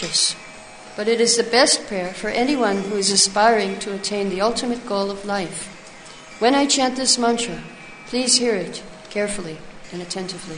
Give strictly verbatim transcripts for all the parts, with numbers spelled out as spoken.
auspicious, but it is the best prayer for anyone who is aspiring to attain the ultimate goal of life. When I chant this mantra, please hear it carefully and attentively.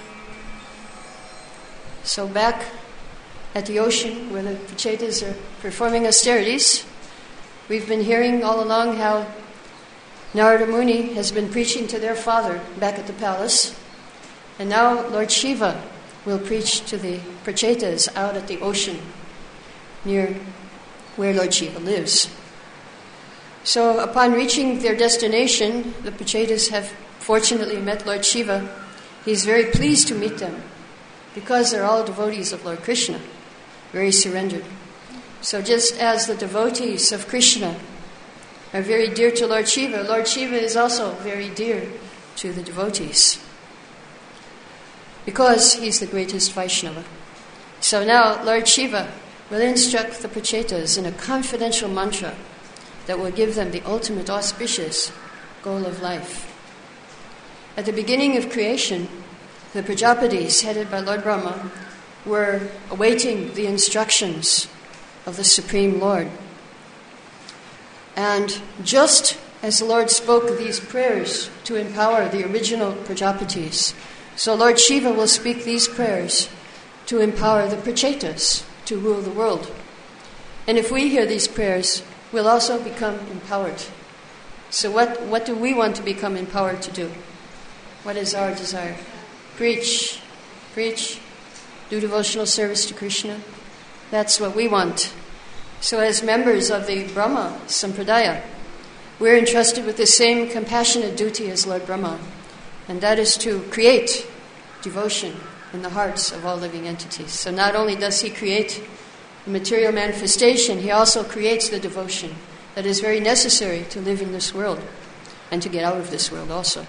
So back at the ocean where the Prachetas are performing austerities, we've been hearing all along how Narada Muni has been preaching to their father back at the palace, and now Lord Shiva will preach to the Prachetas out at the ocean near where Lord Shiva lives. So upon reaching their destination, the Prachetas have fortunately met Lord Shiva. He's very pleased to meet them because they're all devotees of Lord Krishna, very surrendered. So just as the devotees of Krishna are very dear to Lord Shiva, Lord Shiva is also very dear to the devotees because he's the greatest Vaishnava. So now Lord Shiva will instruct the Prachetas in a confidential mantra that will give them the ultimate auspicious goal of life. At the beginning of creation, the Prajapatis, headed by Lord Brahma, were awaiting the instructions of the Supreme Lord. And just as the Lord spoke these prayers to empower the original Prajapatis, so Lord Shiva will speak these prayers to empower the Prachetas to rule the world. And if we hear these prayers, we'll also become empowered. So what, what do we want to become empowered to do? What is our desire? Preach, preach, do devotional service to Krishna. That's what we want. So as members of the Brahma Sampradaya, we're entrusted with the same compassionate duty as Lord Brahma, and that is to create devotion in the hearts of all living entities. So not only does he create the material manifestation, he also creates the devotion that is very necessary to live in this world and to get out of this world also.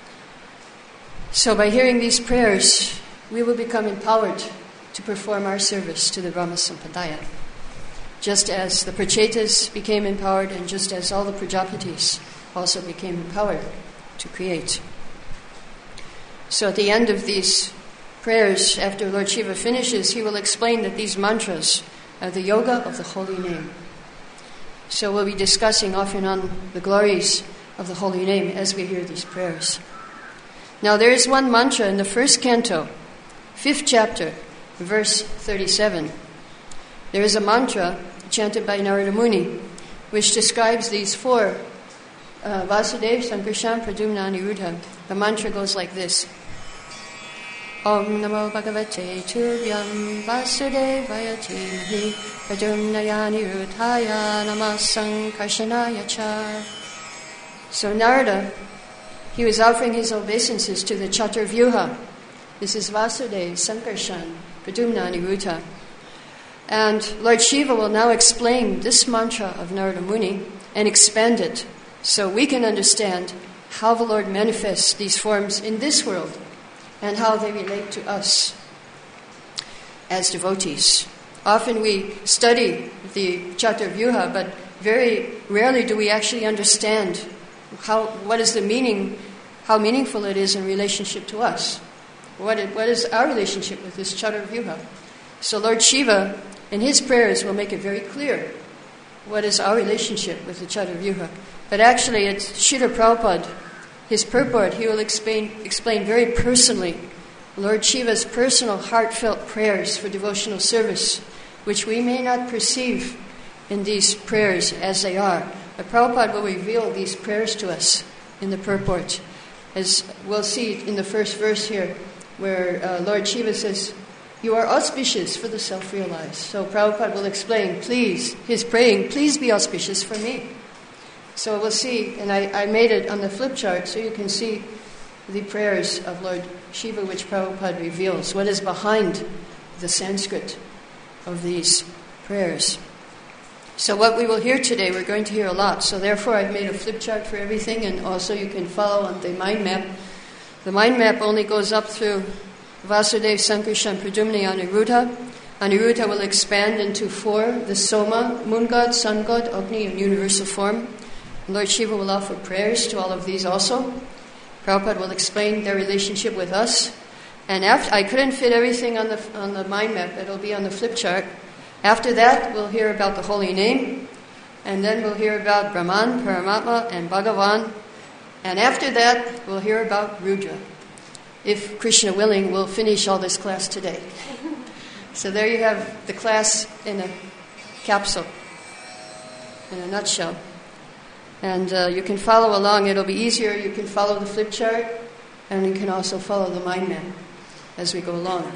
So by hearing these prayers, we will become empowered to perform our service to the Brahma Sampradaya, just as the Prachetas became empowered and just as all the Prajapatis also became empowered to create. So at the end of these prayers, after Lord Shiva finishes, he will explain that these mantras are the yoga of the holy name. So we'll be discussing off and on the glories of the holy name as we hear these prayers. Now there is one mantra in the first canto, fifth chapter, verse thirty-seven. There is a mantra chanted by Narada Muni which describes these four, uh, Vasudeva, Sankarshan, Pradyumna, Aniruddha. The mantra goes like this. Om Namo Bhagavate Turyam Vasudevaya Timhi Pradyumnaya Aniruddhaya Namah Sankarshanaya Cha. So Narada, he was offering his obeisances to the Chaturvyuha. This is Vasudeva, Sankarshan, Pradyumna, Aniruddha. And Lord Shiva will now explain this mantra of Narada Muni and expand it so we can understand how the Lord manifests these forms in this world and how they relate to us as devotees. Often we study the Chaturvyuha, but very rarely do we actually understand how what is the meaning, how meaningful it is in relationship to us. What, it, what is our relationship with this Chaturvyuha? So Lord Shiva, in his prayers, will make it very clear what is our relationship with the Chaturvyuha. But actually, it's Srila Prabhupada, his purport, he will explain, explain very personally Lord Shiva's personal heartfelt prayers for devotional service, which we may not perceive in these prayers as they are. But Prabhupada will reveal these prayers to us in the purport. As we'll see in the first verse here, where uh, Lord Shiva says, "You are auspicious for the self-realized." So Prabhupada will explain, please, his praying, please be auspicious for me. So we'll see, and I, I made it on the flip chart so you can see the prayers of Lord Shiva, which Prabhupada reveals, what is behind the Sanskrit of these prayers. So what we will hear today, we're going to hear a lot. So therefore I've made a flip chart for everything, and also you can follow on the mind map. The mind map only goes up through Vasudeva, Sankarshan, Pradyumna, Aniruddha. Aniruddha will expand into four, the Soma, moon god, sun god, Agni, and universal form. And Lord Shiva will offer prayers to all of these also. Prabhupada will explain their relationship with us. And after, I couldn't fit everything on the on the mind map. It'll be on the flip chart. After that, we'll hear about the holy name, and then we'll hear about Brahman, Paramatma, and Bhagavan, and after that, we'll hear about Rudra. If Krishna willing, we'll finish all this class today. So there you have the class in a capsule, in a nutshell. And uh, you can follow along. It'll be easier. You can follow the flip chart, and you can also follow the mind map as we go along.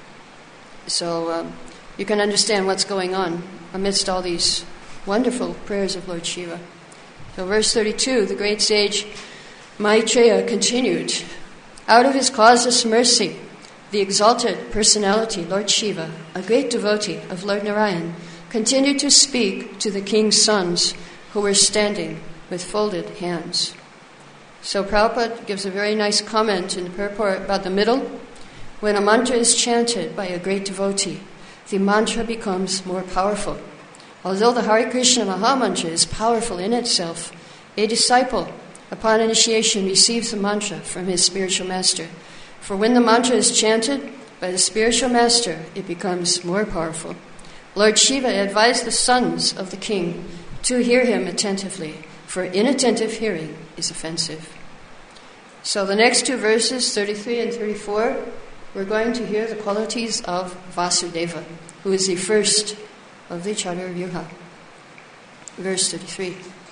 So um, you can understand what's going on amidst all these wonderful prayers of Lord Shiva. So verse thirty-two, the great sage Maitreya continued, out of his causeless mercy, the exalted personality, Lord Shiva, a great devotee of Lord Narayan, continued to speak to the king's sons who were standing with folded hands. So Prabhupada gives a very nice comment in the purport about the middle. When a mantra is chanted by a great devotee, the mantra becomes more powerful. Although the Hare Krishna Maha Mantra is powerful in itself, a disciple, upon initiation, receives the mantra from his spiritual master. For when the mantra is chanted by the spiritual master, it becomes more powerful. Lord Shiva advised the sons of the king to hear him attentively, for inattentive hearing is offensive. So the next two verses, thirty-three and thirty-four, we're going to hear the qualities of Vasudeva, who is the first of the Chaturvyuha. Verse thirty-three.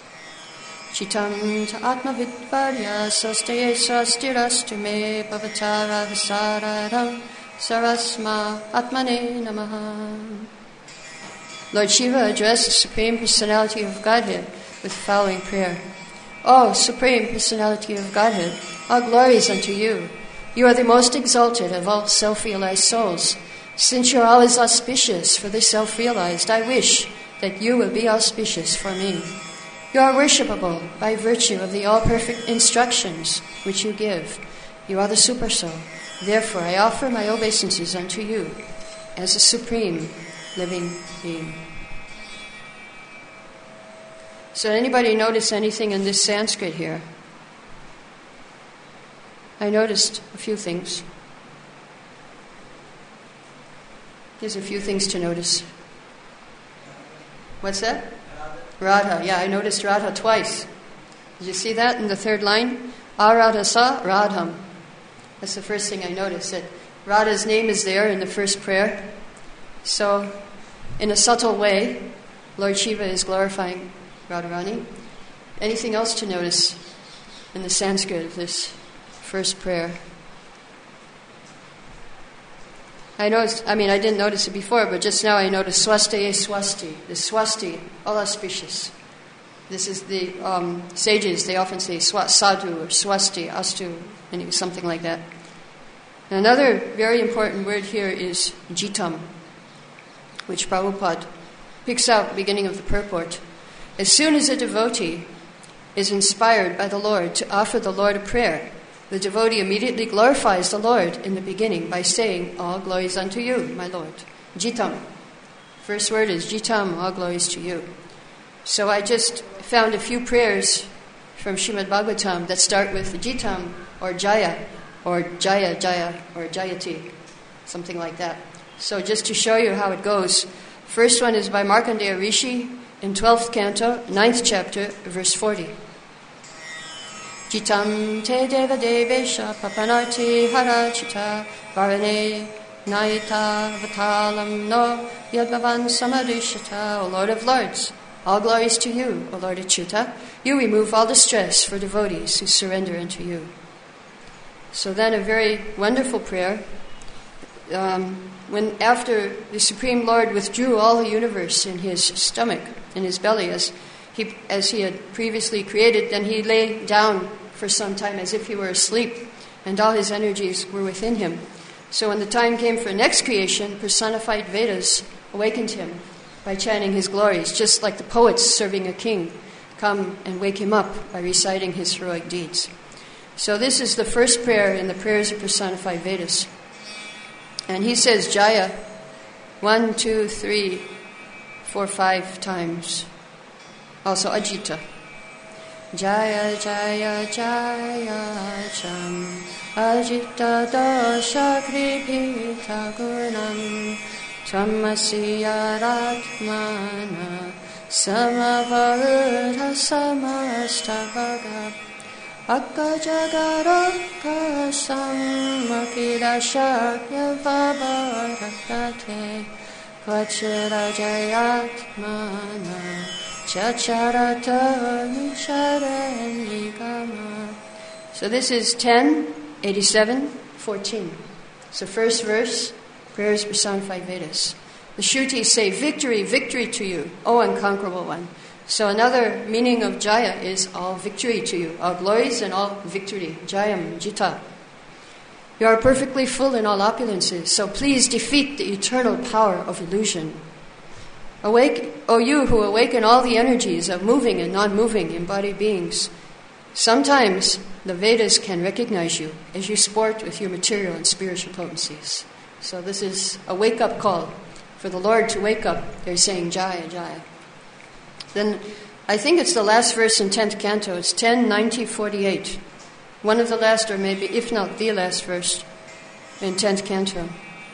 Chitam ta atma vidvarya sastaye sastirastu me bhavatara vasararam sarasma atmane namaha. Lord Shiva addressed the Supreme Personality of Godhead with the following prayer. O Supreme Personality of Godhead, all glories unto you. You are the most exalted of all self-realized souls. Since you are always auspicious for the self-realized, I wish that you will be auspicious for me. You are worshipable by virtue of the all-perfect instructions which you give. You are the Super Soul. Therefore, I offer my obeisances unto you as a supreme living being. So anybody notice anything in this Sanskrit here? I noticed a few things. There's a few things to notice. What's that? Radha. Yeah, I noticed Radha twice. Did you see that in the third line? Aradhasa Radham. That's the first thing I noticed, that Radha's name is there in the first prayer. So, in a subtle way, Lord Shiva is glorifying Radharani. Anything else to notice in the Sanskrit of this first prayer? I noticed, I mean, I didn't notice it before, but just now I noticed swastaye swasti, the swasti, all auspicious. This is the um, sages, they often say swa, sadhu or swasti, astu, and something like that. Another very important word here is jitam, which Prabhupada picks out at the beginning of the purport. As soon as a devotee is inspired by the Lord to offer the Lord a prayer, the devotee immediately glorifies the Lord in the beginning by saying, all glories unto you, my Lord. Jitam. First word is jitam, all glories to you. So I just found a few prayers from Srimad Bhagavatam that start with jitam or jaya or jaya jaya or jayati, something like that. So just to show you how it goes, first one is by Markandeya Rishi in twelfth canto, ninth chapter, verse forty. Jitam te deva devesha papanarti harachita varane naita vatalam no yadvavan samadrishata. O Lord of Lords, all glories to you, O Lord Achyuta. You remove all distress for devotees who surrender unto you. So then a very wonderful prayer. Um, when after the Supreme Lord withdrew all the universe in his stomach, in his belly, as he, as he had previously created, then he lay down for some time as if he were asleep, and all his energies were within him. So when the time came for next creation, personified Vedas awakened him by chanting his glories, just like the poets serving a king come and wake him up by reciting his heroic deeds. So this is the first prayer in the prayers of personified Vedas. And he says Jaya one, two, three, four, five times. Also Ajita. Jaya Jaya Jaya Cham Ajita Dosha Kripita Gurnam Tamasya Ratmana Samavarudha Samastavaga Akajagaraka Samakidashakya Vabharakate Kvachirajayatmana Chacharata Nicharanigama. So this is ten eighty-seven fourteen. It's the first verse, prayers personified Vedas. The Shrutis say, victory, victory to you, O unconquerable one. So another meaning of Jaya is all victory to you, all glories and all victory. Jayam, Jita. You are perfectly full in all opulences, so please defeat the eternal power of illusion. Awake, O you who awaken all the energies of moving and non-moving embodied beings. Sometimes the Vedas can recognize you as you sport with your material and spiritual potencies. So this is a wake-up call for the Lord to wake up. They're saying Jaya, Jaya. Then I think it's the last verse in tenth canto. It's ten ninety forty-eight. One of the last, or maybe, if not the last verse in tenth canto.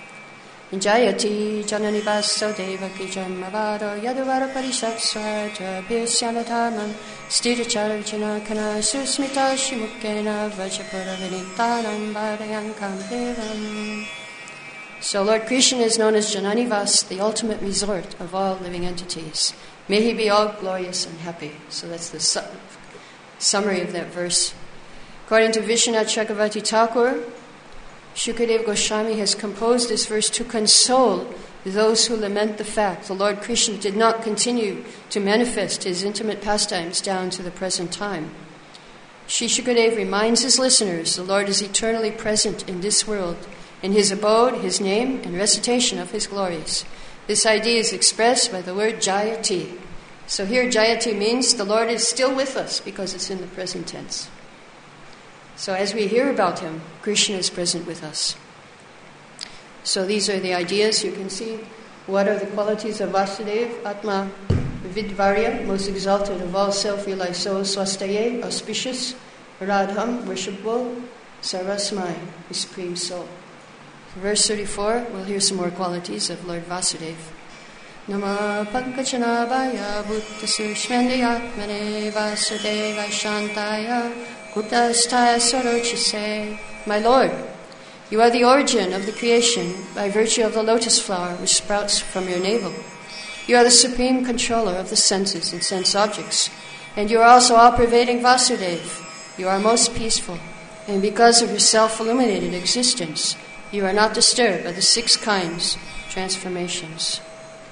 Jayati janani vaso devaki jamavado yaduvara parishat swaja bhyasyanatamam stira charajana kana susmita shimukena vajapura vinitanam vadayankam devam. So Lord Krishna is known as Jananivas, the ultimate resort of all living entities. May he be all glorious and happy. So that's the su- summary of that verse. According to Vishwanath Chakravarti Thakur, Shukadeva Goswami has composed this verse to console those who lament the fact the Lord Krishna did not continue to manifest his intimate pastimes down to the present time. Shri Shukadeva reminds his listeners the Lord is eternally present in this world, in his abode, his name, and recitation of his glories. This idea is expressed by the word Jayati. So here Jayati means the Lord is still with us because it's in the present tense. So as we hear about him, Krishna is present with us. So these are the ideas. You can see what are the qualities of Vasudeva, Atma Vidvarya, most exalted of all self-realized souls, Swastaye, auspicious, Radham, worshipable, Sarasmai, the Supreme Soul. Verse thirty-four, we'll hear some more qualities of Lord Vasudeva. Nama Pankachanabhaya Bhutta Sushmendiyatmane Vasudeva Shantaya Guptastaya Sarochise. My Lord, you are the origin of the creation by virtue of the lotus flower which sprouts from your navel. You are the supreme controller of the senses and sense objects, and you are also all-pervading Vasudeva. You are most peaceful, and because of your self-illuminated existence, you are not disturbed by the six kinds transformations.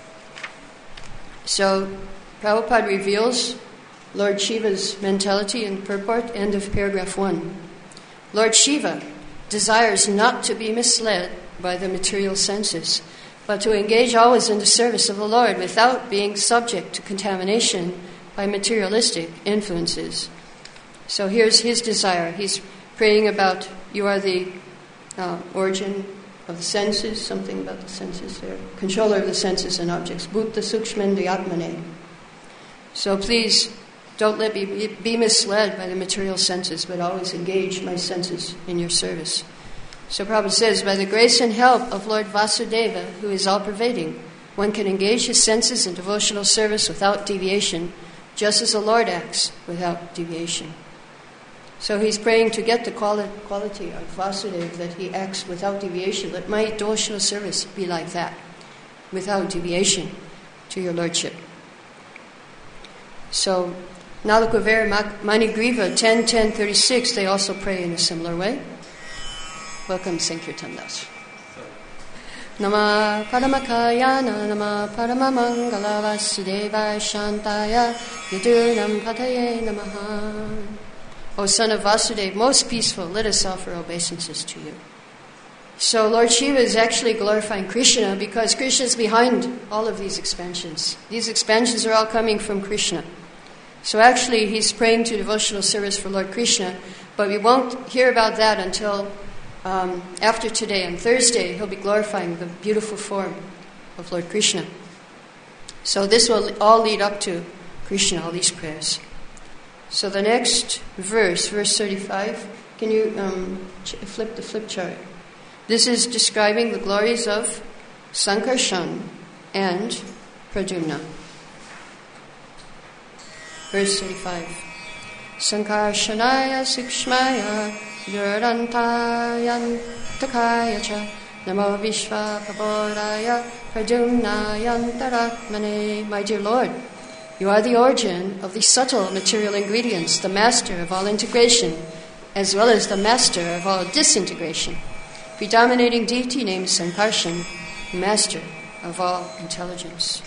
So, Prabhupada reveals Lord Shiva's mentality in purport, end of paragraph one. Lord Shiva desires not to be misled by the material senses, but to engage always in the service of the Lord without being subject to contamination by materialistic influences. So here's his desire. He's praying about, you are the Uh, origin of the senses, something about the senses there. Controller of the senses and objects. Bhutta Sukshmendiyatmane. So please, don't let me be misled by the material senses, but always engage my senses in your service. So Prabhupada says, by the grace and help of Lord Vasudeva, who is all-pervading, one can engage his senses in devotional service without deviation, just as the Lord acts without deviation. So he's praying to get the quali- quality of Vasudeva, that he acts without deviation. Let my devotional service be like that, without deviation to your Lordship. So, Nalakuvera Manigriva ten ten thirty-six, they also pray in a similar way. Welcome, Sankirtan Das. Nama Paramakayana, Nama Paramamangala Vasudeva Shantaya, Yadurnam Pataye Namaha. O son of Vasudeva, most peaceful, let us offer obeisances to you. So Lord Shiva is actually glorifying Krishna because Krishna is behind all of these expansions. These expansions are all coming from Krishna. So actually he's praying to devotional service for Lord Krishna, but we won't hear about that until um, after today. On Thursday, he'll be glorifying the beautiful form of Lord Krishna. So this will all lead up to Krishna, all these prayers. So the next verse, verse thirty-five, can you um, ch- flip the flip chart? This is describing the glories of Sankarshan, and Pradyumna. Verse thirty-five. Sankarshanaya Sukshmaya Durantayantakaya cha Namo Vishva Prabodhaya Pradyumnayantaratmane. My dear Lord, you are the origin of the subtle material ingredients, the master of all integration, as well as the master of all disintegration. Predominating deity named Sankarshan, master of all intelligence.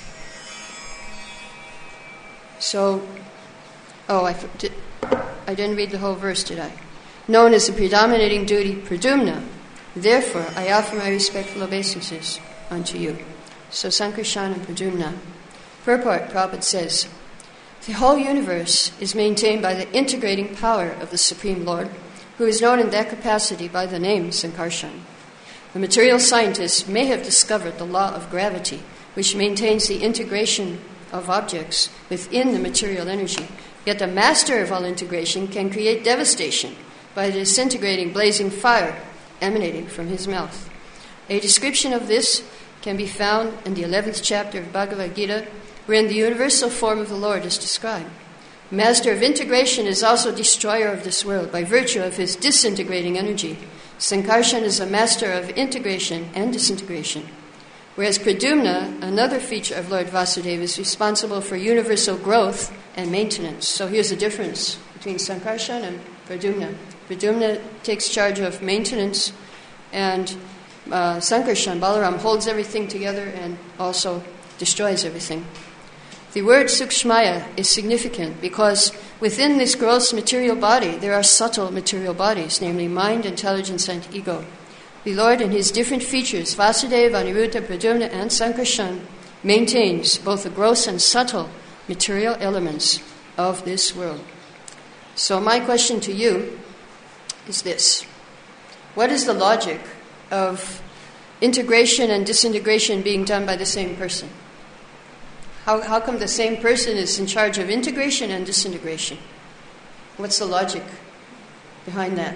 So, oh, I, did, I didn't read the whole verse, did I? Known as the predominating deity Pradyumna, therefore I offer my respectful obeisances unto you. So Sankarshan and Pradyumna. Purport, Prabhupada says, the whole universe is maintained by the integrating power of the Supreme Lord, who is known in that capacity by the name Sankarshan. The material scientists may have discovered the law of gravity, which maintains the integration of objects within the material energy. Yet the master of all integration can create devastation by the disintegrating blazing fire emanating from his mouth. A description of this can be found in the eleventh chapter of Bhagavad Gita, wherein the universal form of the Lord is described. The master of integration is also destroyer of this world by virtue of his disintegrating energy. Sankarshan is a master of integration and disintegration, whereas Pradyumna, another feature of Lord Vasudeva, is responsible for universal growth and maintenance. So here's the difference between Sankarshan and Pradyumna. Pradyumna takes charge of maintenance, and uh, Sankarshan, Balaram, holds everything together and also destroys everything. The word Sukshmaya is significant because within this gross material body there are subtle material bodies, namely mind, intelligence, and ego. The Lord in his different features, Vasudeva, Aniruddha, Pradyumna, and Sankarshan, maintains both the gross and subtle material elements of this world. So my question to you is this. What is the logic of integration and disintegration being done by the same person? How, how come the same person is in charge of integration and disintegration? What's the logic behind that?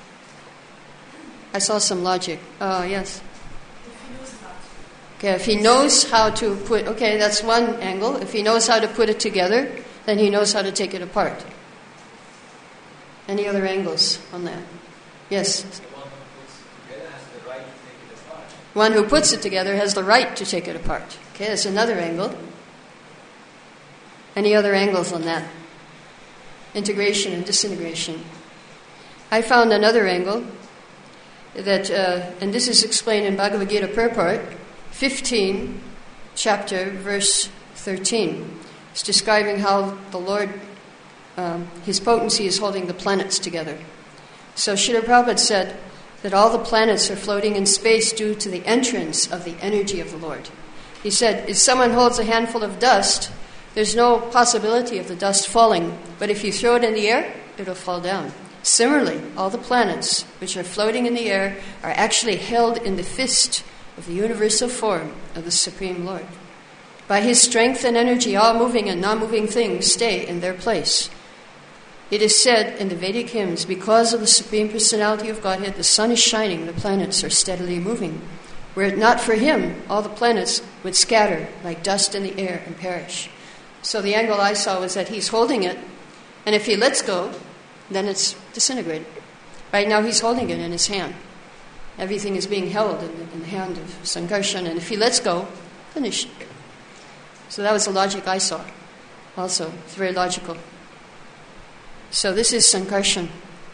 I saw some logic. Oh, yes. Okay, if he knows how to put, okay, that's one angle. If he knows how to put it together, then he knows how to take it apart. Any other angles on that? Yes? The one who puts it together has the right to take it apart. One who puts it together has the right to take it apart. Okay, that's another angle. Any other angles on that? Integration and disintegration. I found another angle that, uh, and this is explained in Bhagavad Gita Purport, fifteen, chapter, verse thirteen. It's describing how the Lord, um, his potency is holding the planets together. So Srila Prabhupada said that all the planets are floating in space due to the entrance of the energy of the Lord. He said, if someone holds a handful of dust, there's no possibility of the dust falling, but if you throw it in the air, it'll fall down. Similarly, all the planets which are floating in the air are actually held in the fist of the universal form of the Supreme Lord. By his strength and energy, all moving and non-moving things stay in their place. It is said in the Vedic hymns, because of the Supreme Personality of Godhead, the sun is shining, the planets are steadily moving. Were it not for him, all the planets would scatter like dust in the air and perish. So the angle I saw was that he's holding it, and if he lets go, then it's disintegrated. Right now he's holding it in his hand. Everything is being held in the, in the hand of Sankarshan, and if he lets go, finished. So that was the logic I saw. Also, it's very logical. So this is Sankarshan.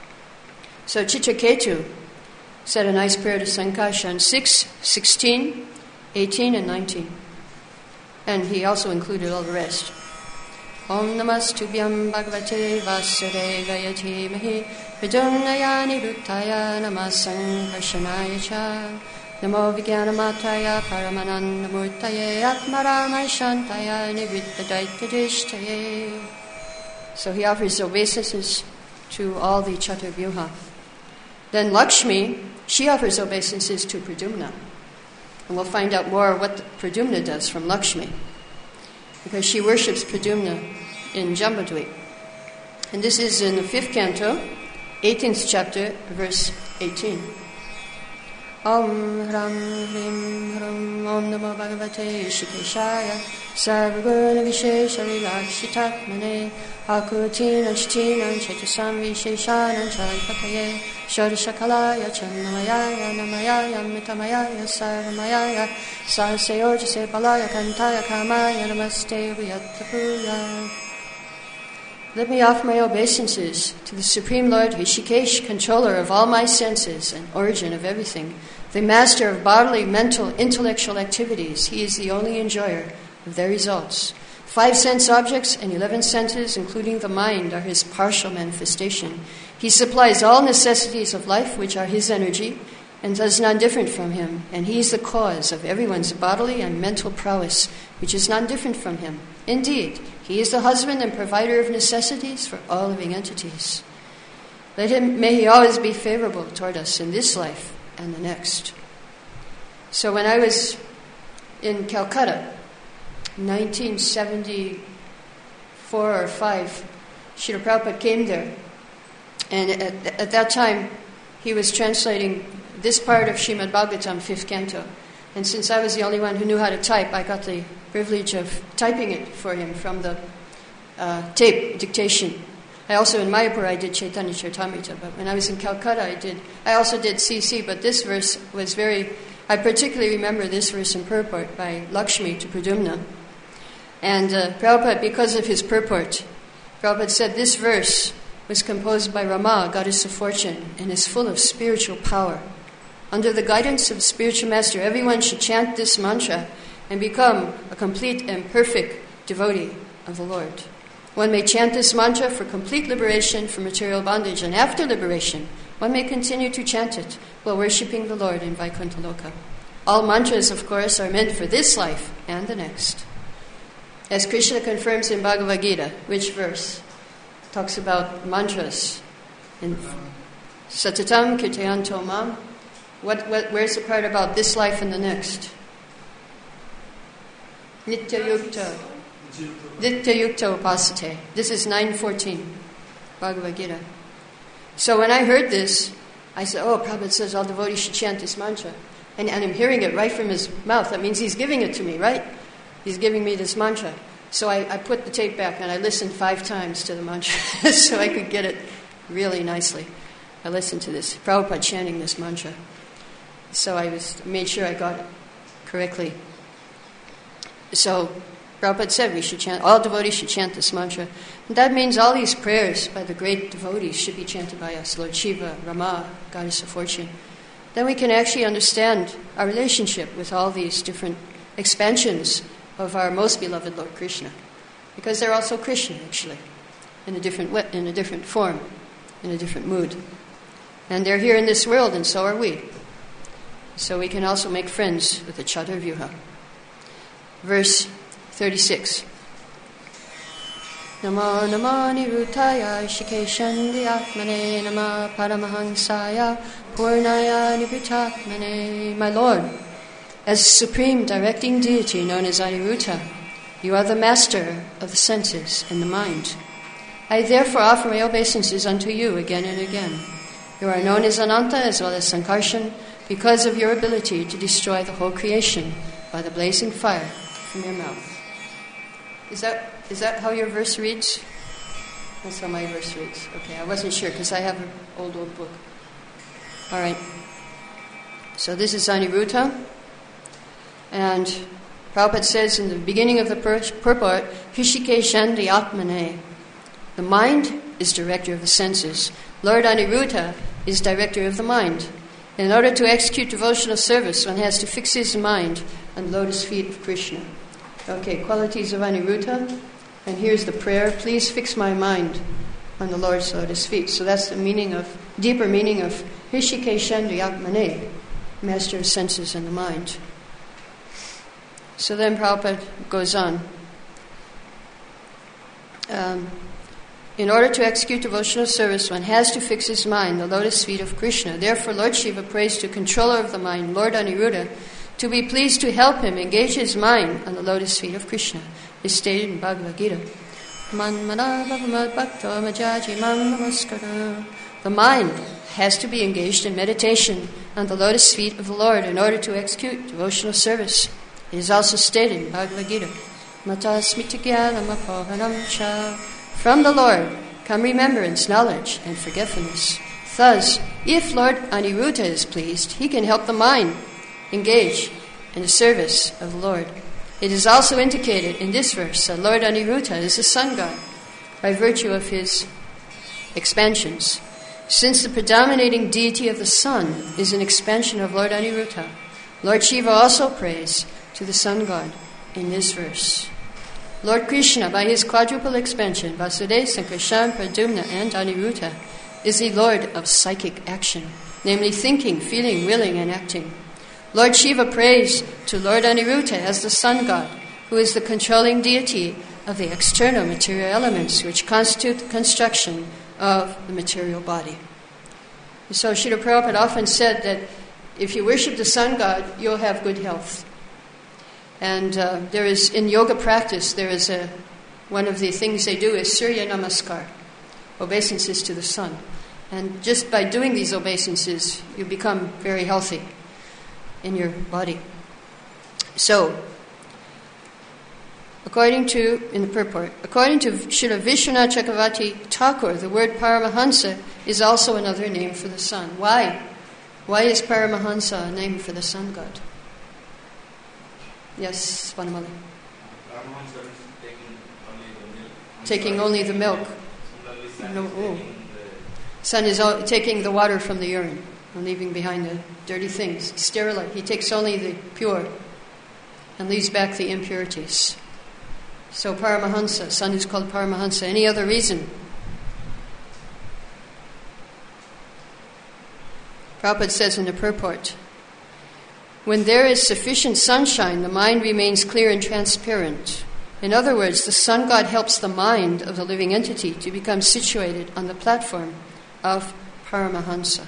So Chitraketu said a nice prayer to Sankarshan, six, sixteen, eighteen, and nineteen. And he also included all the rest. Om Namastubhyam Bhagavate Vasudevaya Dhimahi Pradyumnaya Niruttaya Namasankarshanaya Cha Namo Vijnanamataya Paramanandamurtaye Atmaramayashantaya Nivrittadaitadishtaye. So he offers obeisances to all the Chaturvyuha. Then Lakshmi, she offers obeisances to Pradyumna. And we'll find out more what Pradyumna does from Lakshmi, because she worships Pradyumna in Jambudvip. And this is in the fifth canto, eighteenth chapter, verse eighteen. Om Hram Hrim Hram Om Namo Bhagavate Shikeshaya Sarvaguna Vishesha Vilaksitatmane Akutinam Chitinam Chetasam Visheshanam Charipataye Shodashakalaya Channamayaya Namayaya Mitamayaya Sarvamayaya Sarasayojase Balaya Kantaya Kamaya Namaste Vyatapuya. Let me offer my obeisances to the Supreme Lord Rishikesh, controller of all my senses and origin of everything, the master of bodily, mental, intellectual activities. He is the only enjoyer of their results. Five sense objects and eleven senses, including the mind, are his partial manifestation. He supplies all necessities of life, which are his energy, and does none different from him. And he is the cause of everyone's bodily and mental prowess, which is none different from him. Indeed, he is the husband and provider of necessities for all living entities. Let him, may he always be favorable toward us in this life and the next. So when I was in Calcutta, nineteen seventy-four or five, Srila Prabhupada came there. And at, at that time, he was translating this part of Srimad Bhagavatam, fifth canto. And since I was the only one who knew how to type, I got the privilege of typing it for him from the uh, tape dictation. I also, in Mayapur, I did Chaitanya Charitamrita, but when I was in Calcutta, I did. I also did C C, but this verse was very, I particularly remember this verse in purport by Lakshmi to Pradyumna. And uh, Prabhupada, because of his purport, Prabhupada said this verse was composed by Rama, goddess of fortune, and is full of spiritual power. Under the guidance of the spiritual master, everyone should chant this mantra and become a complete and perfect devotee of the Lord. One may chant this mantra for complete liberation from material bondage, and after liberation, one may continue to chant it while worshipping the Lord in Vaikuntha Loka. All mantras, of course, are meant for this life and the next. As Krishna confirms in Bhagavad Gita, which verse talks about mantras in Satatam Kirtayanto Mam. What, what, where's the part about this life and the next? Nitya Yukta. Nitya Yukta Upasate. This is nine fourteen, Bhagavad Gita. So when I heard this, I said, oh, Prabhupada says all devotees should chant this mantra. And, and I'm hearing it right from his mouth. That means he's giving it to me, right? He's giving me this mantra. So I, I put the tape back and I listened five times to the mantra so I could get it really nicely. I listened to this, Prabhupada chanting this mantra. So I was made sure I got it correctly. So Prabhupada said we should chant, all devotees should chant this mantra. And that means all these prayers by the great devotees should be chanted by us, Lord Shiva, Rama, Goddess of Fortune. Then we can actually understand our relationship with all these different expansions of our most beloved Lord Krishna. Because they're also Krishna, actually, in a different way, in a different form, in a different mood. And they're here in this world, and so are we. So we can also make friends with the Chaturvyuha. Verse thirty-six. Namo namo nirutaya shikeshan atmane nama paramahangsaya purnaya nibhutatmane. My Lord, as supreme directing deity known as Aniruddha, you are the master of the senses and the mind. I therefore offer my obeisances unto you again and again. You are known as Ananta as well as Sankarshan, because of your ability to destroy the whole creation by the blazing fire from your mouth. Is that is that how your verse reads? That's how my verse reads. Okay, I wasn't sure because I have an old, old book. All right. So this is Aniruddha. And Prabhupada says in the beginning of the purport, Hrishikeshandi Atmane. The mind is director of the senses. Lord Aniruddha is director of the mind. In order to execute devotional service, one has to fix his mind on the lotus feet of Krishna. Okay, qualities of Aniruddha. And here's the prayer, please fix my mind on the Lord's lotus feet. So that's the meaning of, deeper meaning of Hrishikeshandri Atmane, master of senses and the mind. So then Prabhupada goes on. Um, in order to execute devotional service, one has to fix his mind, the lotus feet of Krishna. Therefore, Lord Shiva prays to controller of the mind, Lord Aniruddha, to be pleased to help him engage his mind on the lotus feet of Krishna. Is stated in Bhagavad Gita. Manmana bhavamad bhakta majaji mam namaskara The mind has to be engaged in meditation on the lotus feet of the Lord in order to execute devotional service. It is also stated in Bhagavad Gita, Mata smita-jnanam apohanam cha. From the Lord come remembrance, knowledge, and forgetfulness. Thus, if Lord Aniruddha is pleased, he can help the mind engage in the service of the Lord. It is also indicated in this verse that Lord Aniruddha is the sun god by virtue of his expansions. Since the predominating deity of the sun is an expansion of Lord Aniruddha, Lord Shiva also prays to the sun god in this verse. Lord Krishna, by his quadruple expansion, Vasudeva, Sankarshan, Pradyumna, and Aniruddha, is the Lord of psychic action, namely thinking, feeling, willing, and acting. Lord Shiva prays to Lord Aniruddha as the sun god, who is the controlling deity of the external material elements which constitute the construction of the material body. So Srila Prabhupada often said that if you worship the sun god, you'll have good health. And uh, there is, in yoga practice, there is a, one of the things they do is Surya Namaskar, obeisances to the sun. And just by doing these obeisances, you become very healthy in your body. So, according to, in the purport, according to Srila Vishwanath Chakravarti Thakur, the word Paramahansa is also another name for the sun. Why? Why is Paramahansa a name for the sun god? Yes, Vanamali. Paramahansa is taking only the milk. Taking only the milk. Sun No, is oh. taking the- Sun is all, taking the water from the urine and leaving behind the dirty things. Sterilite. He takes only the pure and leaves back the impurities. So Paramahansa, sun is called Paramahansa. Any other reason? Prabhupada says in the purport, when there is sufficient sunshine, the mind remains clear and transparent. In other words, the sun god helps the mind of the living entity to become situated on the platform of Paramahansa.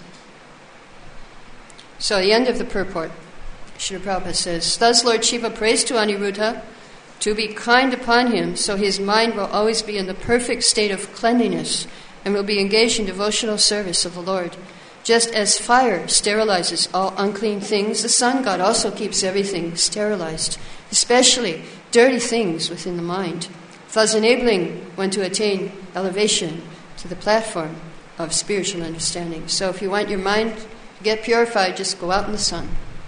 So, the end of the purport, Srila Prabhupada says, thus Lord Shiva prays to Aniruddha to be kind upon him so his mind will always be in the perfect state of cleanliness and will be engaged in devotional service of the Lord. Just as fire sterilizes all unclean things, the sun god also keeps everything sterilized, especially dirty things within the mind, thus enabling one to attain elevation to the platform of spiritual understanding. So if you want your mind to get purified, just go out in the sun,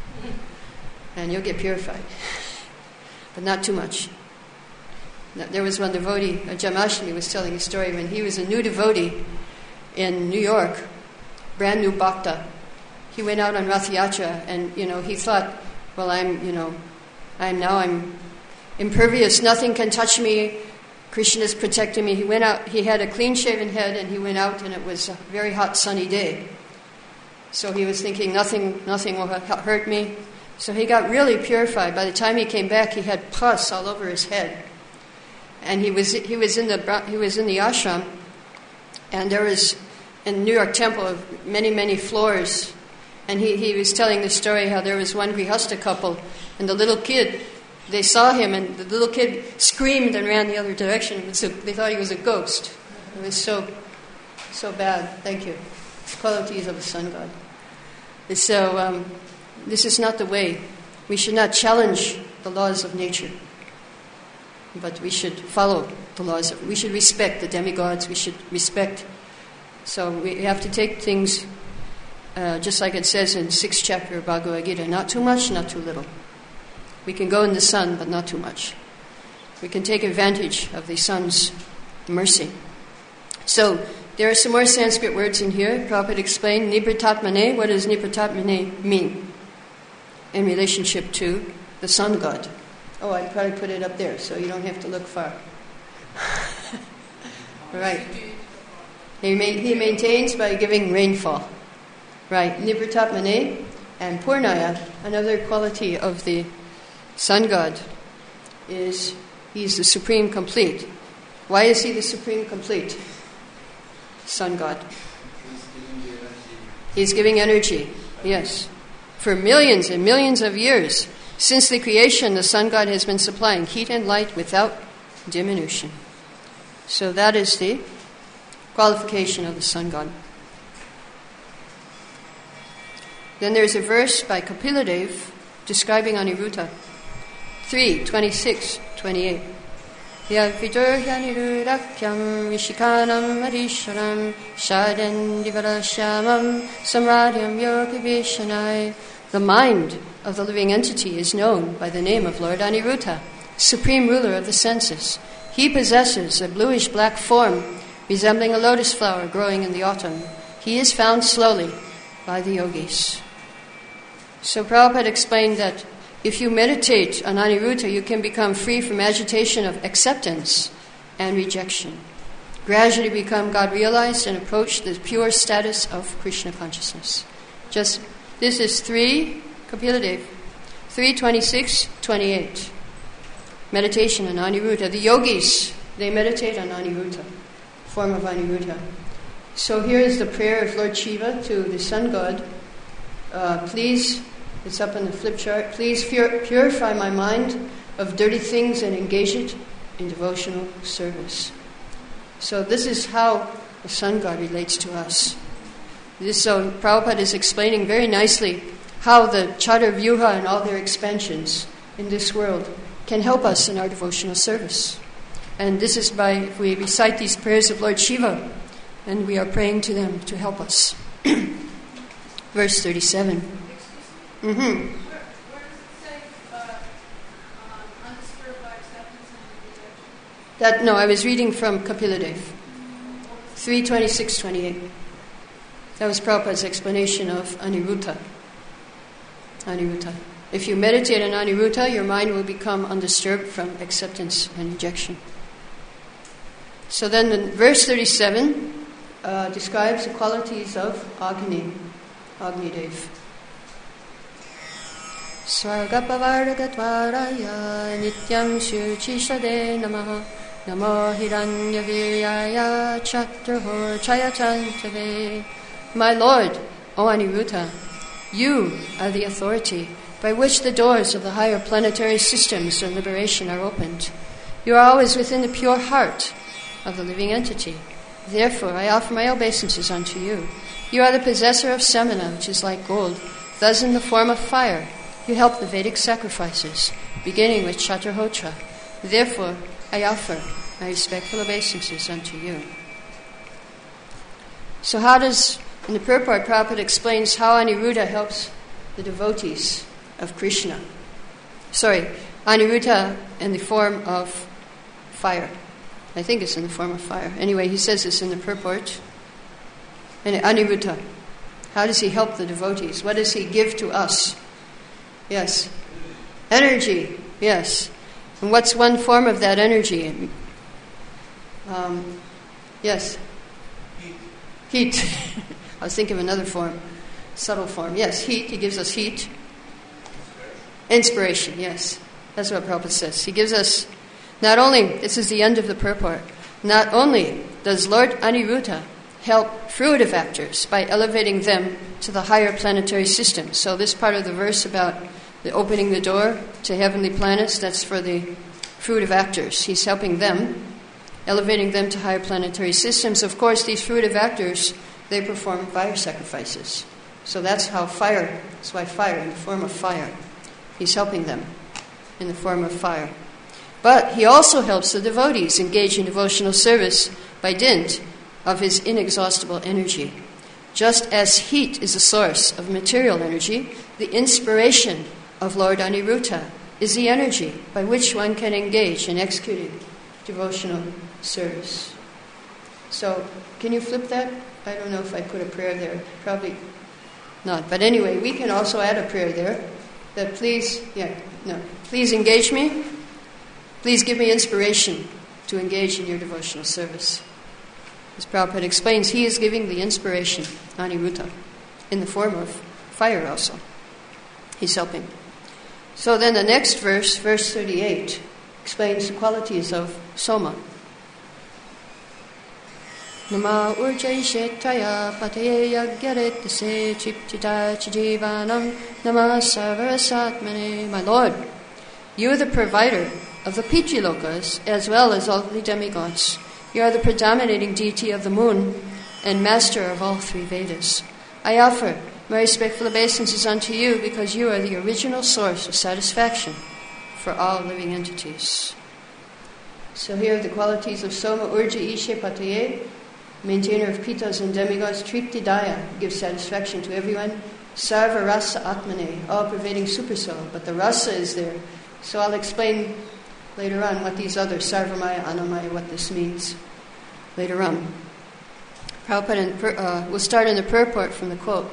and you'll get purified, but not too much. There was one devotee, Jamashtami was telling a story when he was a new devotee in New York, brand new bhakta. He went out on Rath Yatra, and you know he thought, well, I'm you know, I'm now I'm impervious. Nothing can touch me. Krishna is protecting me. He went out. He had a clean-shaven head, and he went out, and it was a very hot, sunny day. So he was thinking, nothing, nothing will hurt me. So he got really purified. By the time he came back, he had pus all over his head, and he was he was in the he was in the ashram, and there was. In New York Temple, many, many floors. And he, he was telling the story how there was one Grihasta couple, and the little kid, they saw him, and the little kid screamed and ran the other direction. It was a, they thought he was a ghost. It was so, so bad. Thank you. It's qualities of the sun god. So, um, this is not the way. We should not challenge the laws of nature, but we should follow the laws of, we should respect the demigods, we should respect. So we have to take things, uh, just like it says in sixth chapter of Bhagavad Gita, not too much, not too little. We can go in the sun, but not too much. We can take advantage of the sun's mercy. So there are some more Sanskrit words in here. Prabhupada explained, Nibratatmane, what does Nibratatmane mean in relationship to the sun god? Oh, I'd probably put it up there so you don't have to look far. Right. He, ma- he maintains by giving rainfall. Right. Nibratatmane and Purnaya, another quality of the sun god, is he's the supreme complete. Why is he the supreme complete? Sun god. He's giving energy. Yes. For millions and millions of years, since the creation, the sun god has been supplying heat and light without diminution. So that is the qualification of the sun god. Then there's a verse by Kapiladev describing Aniruddha. three, twenty-six, twenty-eight. Yaviduryanirurakyam Vishikanam Adisharam Shaden Divarashyamam Samradyam Yogavishanai. The mind of the living entity is known by the name of Lord Aniruddha, supreme ruler of the senses. He possesses a bluish-black form resembling a lotus flower growing in the autumn. He is found slowly by the yogis. So Prabhupada explained that if you meditate on Aniruddha, you can become free from agitation of acceptance and rejection. Gradually become God-realized and approach the pure status of Krishna consciousness. Just, this is three, Kapiladev, three, twenty-six, twenty-eight. Meditation on Aniruddha. The yogis, they meditate on Aniruddha, form of Aniruddha. So here is the prayer of Lord Shiva to the sun god. Uh, please, it's up on the flip chart, please pur- purify my mind of dirty things and engage it in devotional service. So this is how the sun god relates to us. This, so Prabhupada is explaining very nicely how the Chaturvyuha and all their expansions in this world can help us in our devotional service. And this is by, if we recite these prayers of Lord Shiva, and we are praying to them to help us. Verse thirty-seven. Mm-hmm. Where, where does it say uh, um, undisturbed by acceptance and rejection? That, no, I was reading from Kapiladev. three twenty-six twenty-eight. That was Prabhupada's explanation of Aniruddha. Aniruddha. If you meditate on Aniruddha, your mind will become undisturbed from acceptance and rejection. So then in verse thirty-seven uh, describes the qualities of Agni, Agni Dev. Svargapavargatvaraya nityam shuchishade namaha namo hiranyaviryaya chaturhor chayatantave. My Lord, O Aniruddha, you are the authority by which the doors of the higher planetary systems of liberation are opened. You are always within the pure heart of the living entity. Therefore, I offer my obeisances unto you. You are the possessor of Samana, which is like gold, thus in the form of fire. You help the Vedic sacrifices, beginning with Chaturhotra. Therefore, I offer my respectful obeisances unto you. So how does, in the purport, Prabhupada explains how Aniruddha helps the devotees of Krishna. Sorry, Aniruddha in the form of fire. I think it's in the form of fire. Anyway, he says this in the purport. And Aniruddha, how does he help the devotees? What does he give to us? Yes. Energy, yes. And what's one form of that energy? Um, yes. Heat. Heat. I was thinking of another form, subtle form. Yes, heat. He gives us heat. Inspiration, yes. That's what Prabhupada says. He gives us, not only, this is the end of the purport, not only does Lord Aniruddha help fruitive actors by elevating them to the higher planetary systems. So this part of the verse about the opening the door to heavenly planets, that's for the fruitive actors. He's helping them, elevating them to higher planetary systems. Of course, these fruitive actors, they perform fire sacrifices. So that's how fire, that's why fire, in the form of fire. He's helping them in the form of fire. But he also helps the devotees engage in devotional service by dint of his inexhaustible energy. Just as heat is a source of material energy, the inspiration of Lord Aniruddha is the energy by which one can engage in executing devotional service. So, can you flip that? I don't know if I put a prayer there. Probably not. But anyway, we can also add a prayer there. That please, yeah, no, please engage me. Please give me inspiration to engage in your devotional service. As Prabhupada explains, he is giving the inspiration, Aniruddha, in the form of fire also. He's helping. So then the next verse, verse thirty-eight, explains the qualities of Soma. Nama urjai shetaya pataye yagyaret se chipchita chijivanam nama savarasatmane. My Lord, you are the provider of the Pitrilokas as well as all the demigods. You are the predominating deity of the moon and master of all three Vedas. I offer My respectful obeisances unto you, because you are the original source of satisfaction for all living entities. So here are the qualities of Soma, Urja, Ishe, Pataye, maintainer of pitas and demigods. Triptidaya, gives satisfaction to everyone. Sarva Rasa Atmane, all-pervading supersoul, but the rasa is there. So I'll explain later on what these other Sarvamaya, Anamaya, what this means later on. Prabhupada, uh, we'll start in the purport from the quote.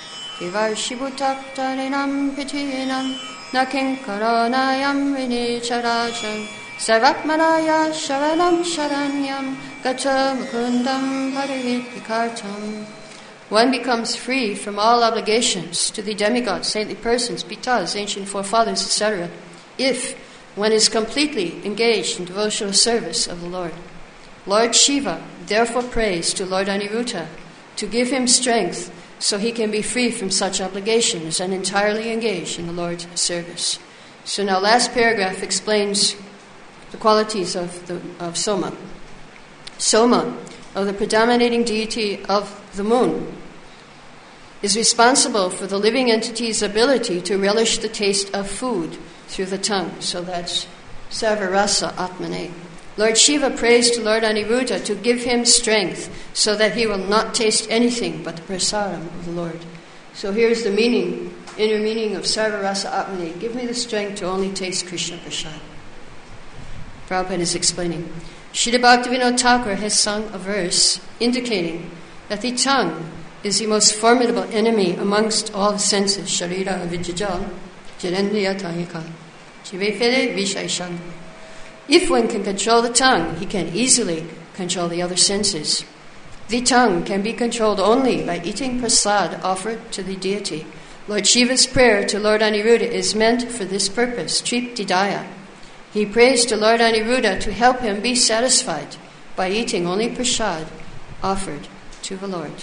Kivarshibhutaktarinam pitinam nakin karanayam vinicharajam sarvatmanaya sharanam sharanyam gata mukundam parivikartam. One becomes free from all obligations to the demigods, saintly persons, pitas, ancient forefathers, et cetera, if one is completely engaged in devotional service of the Lord. Lord Shiva therefore prays to Lord Aniruddha to give him strength so he can be free from such obligations and entirely engaged in the Lord's service. So now last paragraph explains the qualities of, the, of Soma. Soma, of the predominating deity of the moon, is responsible for the living entity's ability to relish the taste of food through the tongue. So that's Sarvarasa Atmane. Lord Shiva prays to Lord Aniruddha to give him strength so that he will not taste anything but the prasadam of the Lord. So here's the meaning, inner meaning of Sarvarasa Atmane. Give me the strength to only taste Krishna Prasad. Prabhupada is explaining. Srila Bhaktivinoda Thakur has sung a verse indicating that the tongue is the most formidable enemy amongst all the senses. Sharira Vijajal, Jirendriya Tahika, Jivefede Vishaishang. If one can control the tongue, he can easily control the other senses. The tongue can be controlled only by eating prasad offered to the deity. Lord Shiva's prayer to Lord Aniruddha is meant for this purpose, Triptidaya. He prays to Lord Aniruddha to help him be satisfied by eating only prasad offered to the Lord.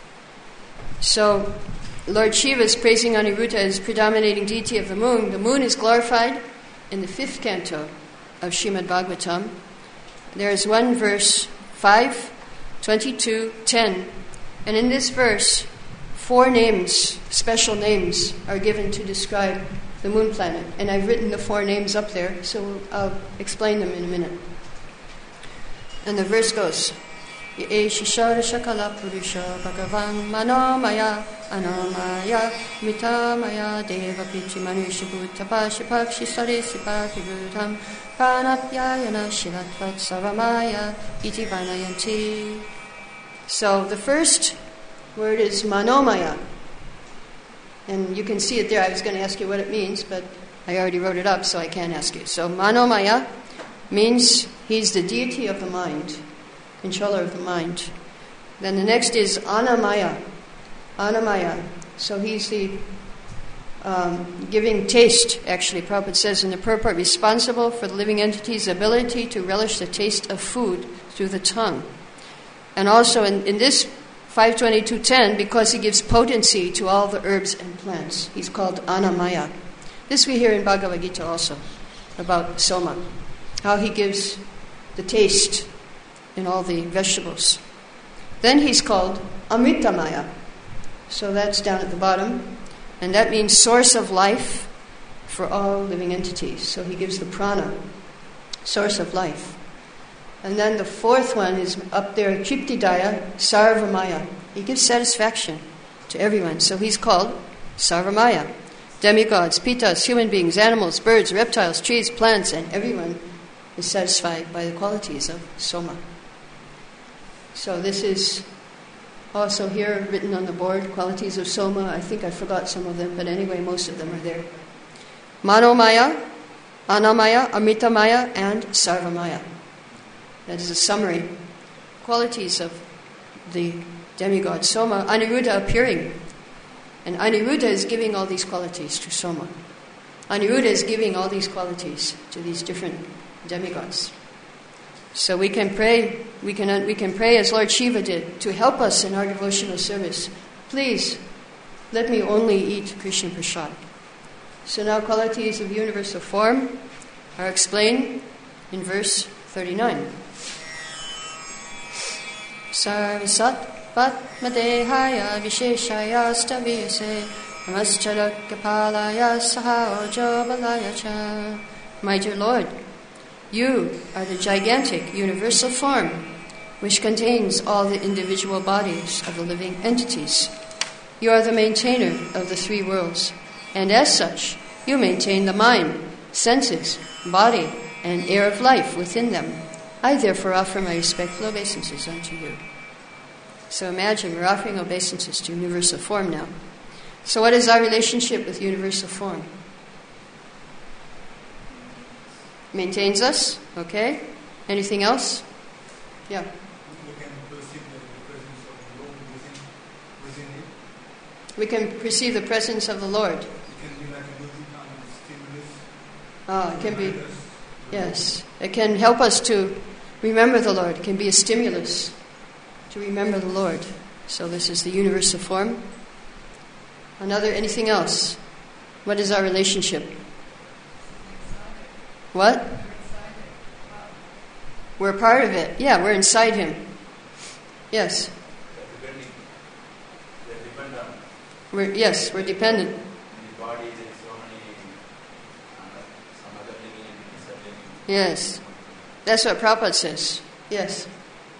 So, Lord Shiva is praising Aniruddha as predominating deity of the moon. The moon is glorified in the fifth canto of Srimad Bhagavatam. There is one verse, five, twenty-two, ten, and in this verse, four names, special names, are given to describe the moon planet. And I've written the four names up there, so I'll explain them in a minute. And the verse goes, Yeshishara Shakala Purusha Bhagavan Manomaya Anamaya Mitamaya Deva Pichi Manusha Bhutapashi Pakshi Sari Sipaki Bhutam Pranapyayana Shivatvat Savamaya Iti Vanayanti. So the first word is Manomaya. And you can see it there. I was going to ask you what it means, but I already wrote it up, so I can't ask you. So Manomaya means he's the deity of the mind, controller of the mind. Then the next is Anamaya. Anamaya. So he's the um, giving taste, actually. Prabhupada says in the purport, responsible for the living entity's ability to relish the taste of food through the tongue. And also in, in this five twenty-two ten, because he gives potency to all the herbs and plants. He's called Anamaya. This we hear in Bhagavad Gita also, about Soma, how he gives the taste in all the vegetables. Then he's called Amritamaya. So that's down at the bottom. And that means source of life for all living entities. So he gives the prana, source of life. And then the fourth one is up there, Triptidaya, Sarvamaya. He gives satisfaction to everyone. So he's called Sarvamaya. Demigods, pitas, human beings, animals, birds, reptiles, trees, plants, and everyone is satisfied by the qualities of Soma. So this is also here written on the board, qualities of Soma. I think I forgot some of them, but anyway, most of them are there. Manomaya, Anamaya, Amritamaya, and Sarvamaya. That is a summary. Qualities of the demigod Soma. Aniruddha appearing. And Aniruddha is giving all these qualities to Soma. Aniruddha is giving all these qualities to these different demigods. So we can pray, we can we can pray as Lord Shiva did to help us in our devotional service. Please, let me only eat Krishna Prasad. So now qualities of universal form are explained in verse thirty-nine. Sarvasat Patmadehaya Visheshaya Staviyase Namaschalakapalaya Sahajobalaya Cha. My dear Lord, you are the gigantic universal form which contains all the individual bodies of the living entities. You are the maintainer of the three worlds, and as such, you maintain the mind, senses, body, and air of life within them. I therefore offer my respectful obeisances unto you. So imagine we're offering obeisances to universal form now. So what is our relationship with universal form? Maintains us, okay? Anything else? Yeah. We can perceive the presence of the Lord. It can be like a multi kind of stimulus. Ah, it can be, yes. It can help us to remember the Lord. It can be a stimulus to remember the Lord. So this is the universal form. Another, anything else? What is our relationship? What? We're part of it. Yeah, we're inside Him. Yes. Depending. They're dependent. We're, yes, we're dependent. In the body, there is so many, uh, some other living entities are living. Yes. That's what Prabhupada says. Yes.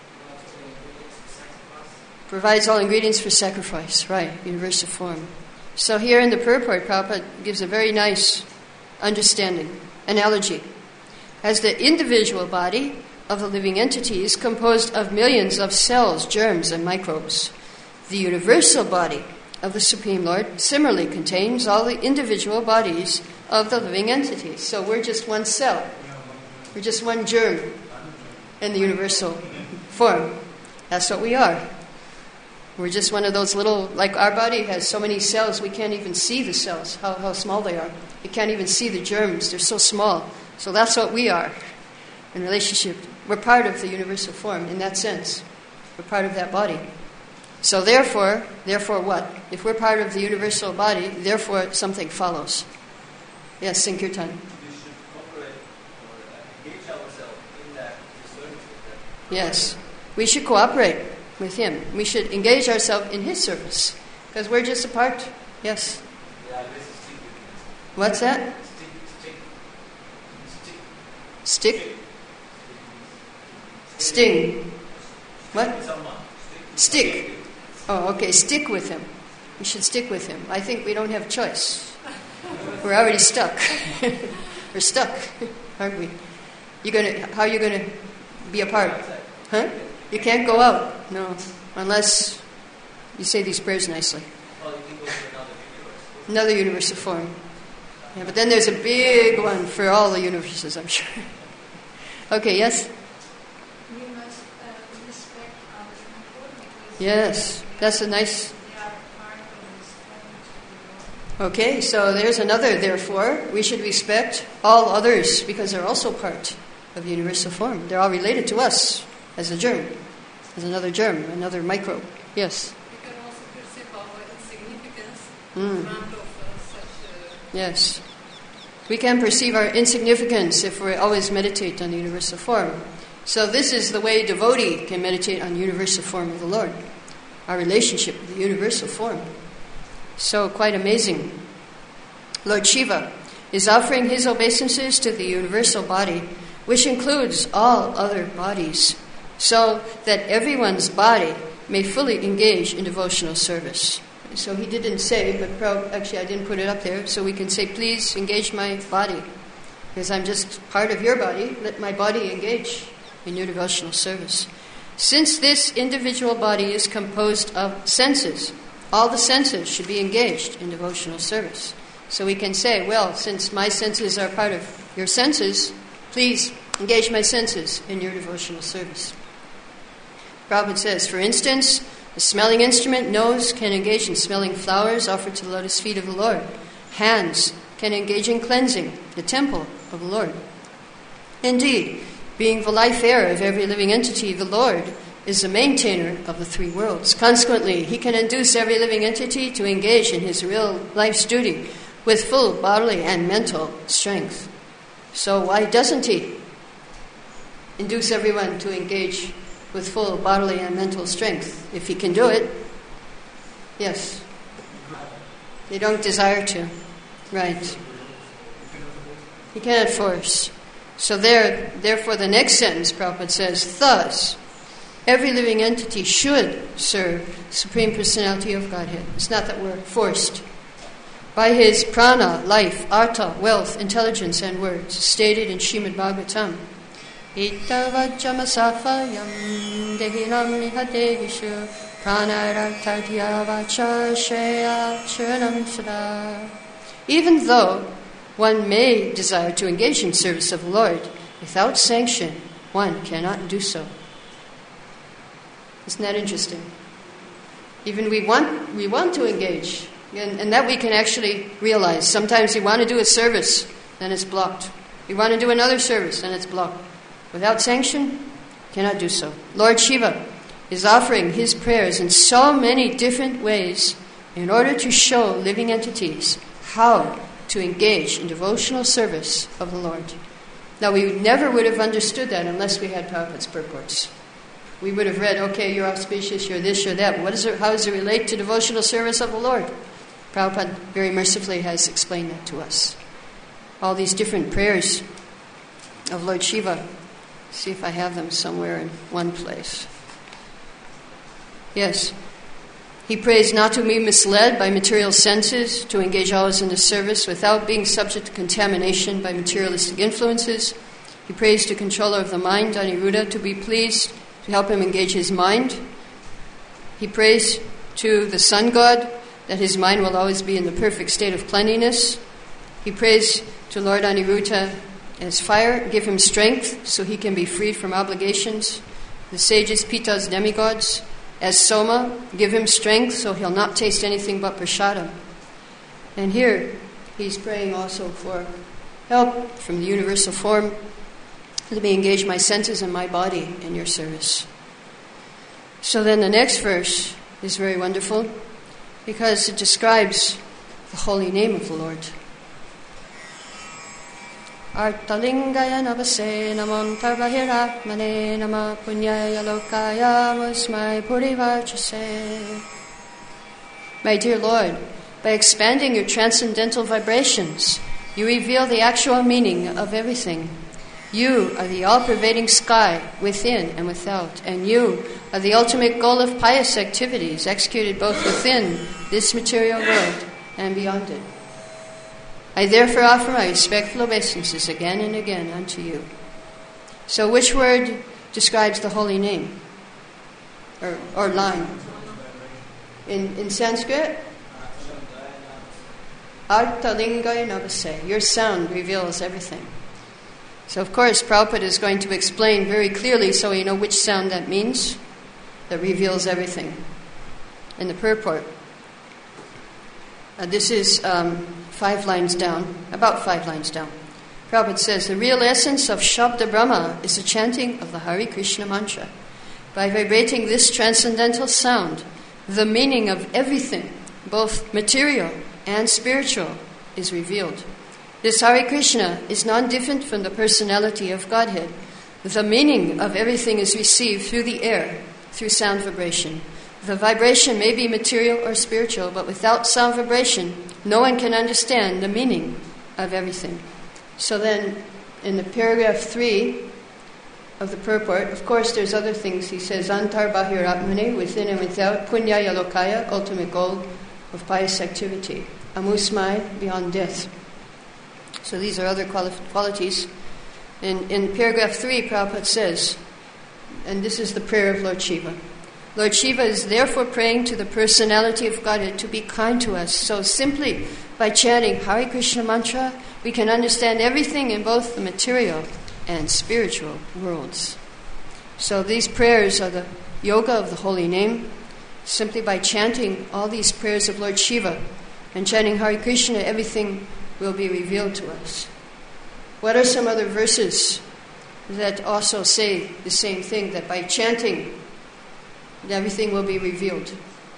Provides all ingredients for sacrifice. Right, universal form. So here in the purport, Prabhupada gives a very nice understanding, analogy. As the individual body of the living entity is composed of millions of cells, germs, and microbes, the universal body of the Supreme Lord similarly contains all the individual bodies of the living entities. So we're just one cell. We're just one germ in the universal form. That's what we are. We're just one of those little, like our body has so many cells, we can't even see the cells, how, how small they are. You can't even see the germs, they're so small. So that's what we are in relationship. We're part of the universal form in that sense. We're part of that body. So therefore, therefore what? If we're part of the universal body, therefore something follows. Yes, Sankirtan. We should cooperate or engage ourselves in that service with that. Yes, we should cooperate with Him. We should engage ourselves in His service because we're just a part. Yes. They always stick with it. What's that? Stick, stick, Stick? stick. Stick. Sting. What? With someone. Stick. Oh, okay. Stick with Him. We should stick with Him. I think we don't have a choice. We're already stuck. We're stuck, aren't we? You gonna? How are you gonna be apart? Huh? You can't go out. No, unless you say these prayers nicely. Or you can go to another universe. Another universal form. Yeah, but then there's a big one for all the universes, I'm sure. Okay. Yes. We must uh, respect others because Yes. That's a nice. they are part of this heaven to the Lord. Okay, so there's another, therefore. We should respect all others because they're also part of the universal form. They're all related to us as a germ, as another germ, another microbe. Yes? We can also perceive our insignificance Mm. in front of uh, such a Yes. We can perceive our insignificance if we always meditate on the universal form. So this is the way devotee can meditate on the universal form of the Lord. Our relationship with the universal form. So quite amazing. Lord Shiva is offering his obeisances to the universal body, which includes all other bodies, so that everyone's body may fully engage in devotional service. So he didn't say, but pro- actually I didn't put it up there, so we can say, please engage my body, because I'm just part of your body. Let my body engage in your devotional service. Since this individual body is composed of senses, all the senses should be engaged in devotional service. So we can say, well, since my senses are part of your senses, please engage my senses in your devotional service. Prabhupada says, for instance, a smelling instrument, nose, can engage in smelling flowers offered to the lotus feet of the Lord. Hands can engage in cleansing the temple of the Lord. Indeed, being the life air of every living entity, the Lord is the maintainer of the three worlds. Consequently, he can induce every living entity to engage in his real life's duty with full bodily and mental strength. So why doesn't he induce everyone to engage with full bodily and mental strength, if he can do it. Yes. They don't desire to. Right. He cannot force. So there, therefore the next sentence, Prabhupada says, thus, every living entity should serve Supreme Personality of Godhead. It's not that we're forced. By his prana, life, artha, wealth, intelligence, and words, stated in Srimad Bhagavatam. Ita vajjamasafayam dehinam nihadehishu pranarartadya vacha shreya charanam sada. Even though one may desire to engage in service of the Lord, without sanction, one cannot do so. Isn't that interesting? Even we want we want to engage, and, and that we can actually realize. Sometimes we want to do a service, then it's blocked. We want to do another service, then it's blocked. Without sanction, cannot do so. Lord Shiva is offering his prayers in so many different ways in order to show living entities how to engage in devotional service of the Lord. Now, we never would have understood that unless we had Prabhupada's purports. We would have read, okay, you're auspicious, you're this, you're that. What is it, how does it relate to devotional service of the Lord? Prabhupada very mercifully has explained that to us. All these different prayers of Lord Shiva. See if I have them somewhere in one place. Yes. He prays not to be misled by material senses, to engage always in the service without being subject to contamination by materialistic influences. He prays to controller of the mind, Aniruddha, to be pleased to help him engage his mind. He prays to the sun god that his mind will always be in the perfect state of cleanliness. He prays to Lord Aniruddha as fire, give him strength so he can be freed from obligations. The sages, Pitas, demigods, as Soma, give him strength so he'll not taste anything but prashadam. And here he's praying also for help from the universal form. Let me engage my senses and my body in your service. So then the next verse is very wonderful because it describes the holy name of the Lord. Artalingaya navase namam tarvahiratmane nama punyaya lokaya musmai purivachase. My dear Lord, by expanding your transcendental vibrations, you reveal the actual meaning of everything. You are the all-pervading sky within and without, and you are the ultimate goal of pious activities executed both within this material world and beyond it. I therefore offer my respectful obeisances again and again unto you. So which word describes the holy name? Or, or line? In, in Sanskrit? Artalingaya navase. Your sound reveals everything. So of course Prabhupada is going to explain very clearly so you know which sound that means, that reveals everything in the purport. Uh, this is um, five lines down, about five lines down. Prabhupada says, the real essence of Shabda Brahma is the chanting of the Hare Krishna mantra. By vibrating this transcendental sound, the meaning of everything, both material and spiritual, is revealed. This Hare Krishna is non-different from the personality of Godhead. The meaning of everything is received through the air, through sound vibration. The vibration may be material or spiritual, but without sound vibration, no one can understand the meaning of everything. So then, in the paragraph three of the purport, of course there's other things. He says, Antar Bahir Atmane, within and without, Punyaya Lokaya, ultimate goal of pious activity. Amusmai, beyond death. So these are other quali- qualities. In, in paragraph three, Prabhupada says, and this is the prayer of Lord Shiva, Lord Shiva is therefore praying to the personality of Godhead to be kind to us. So simply by chanting Hare Krishna mantra, we can understand everything in both the material and spiritual worlds. So these prayers are the yoga of the holy name. Simply by chanting all these prayers of Lord Shiva and chanting Hare Krishna, everything will be revealed to us. What are some other verses that also say the same thing, that by chanting everything will be revealed?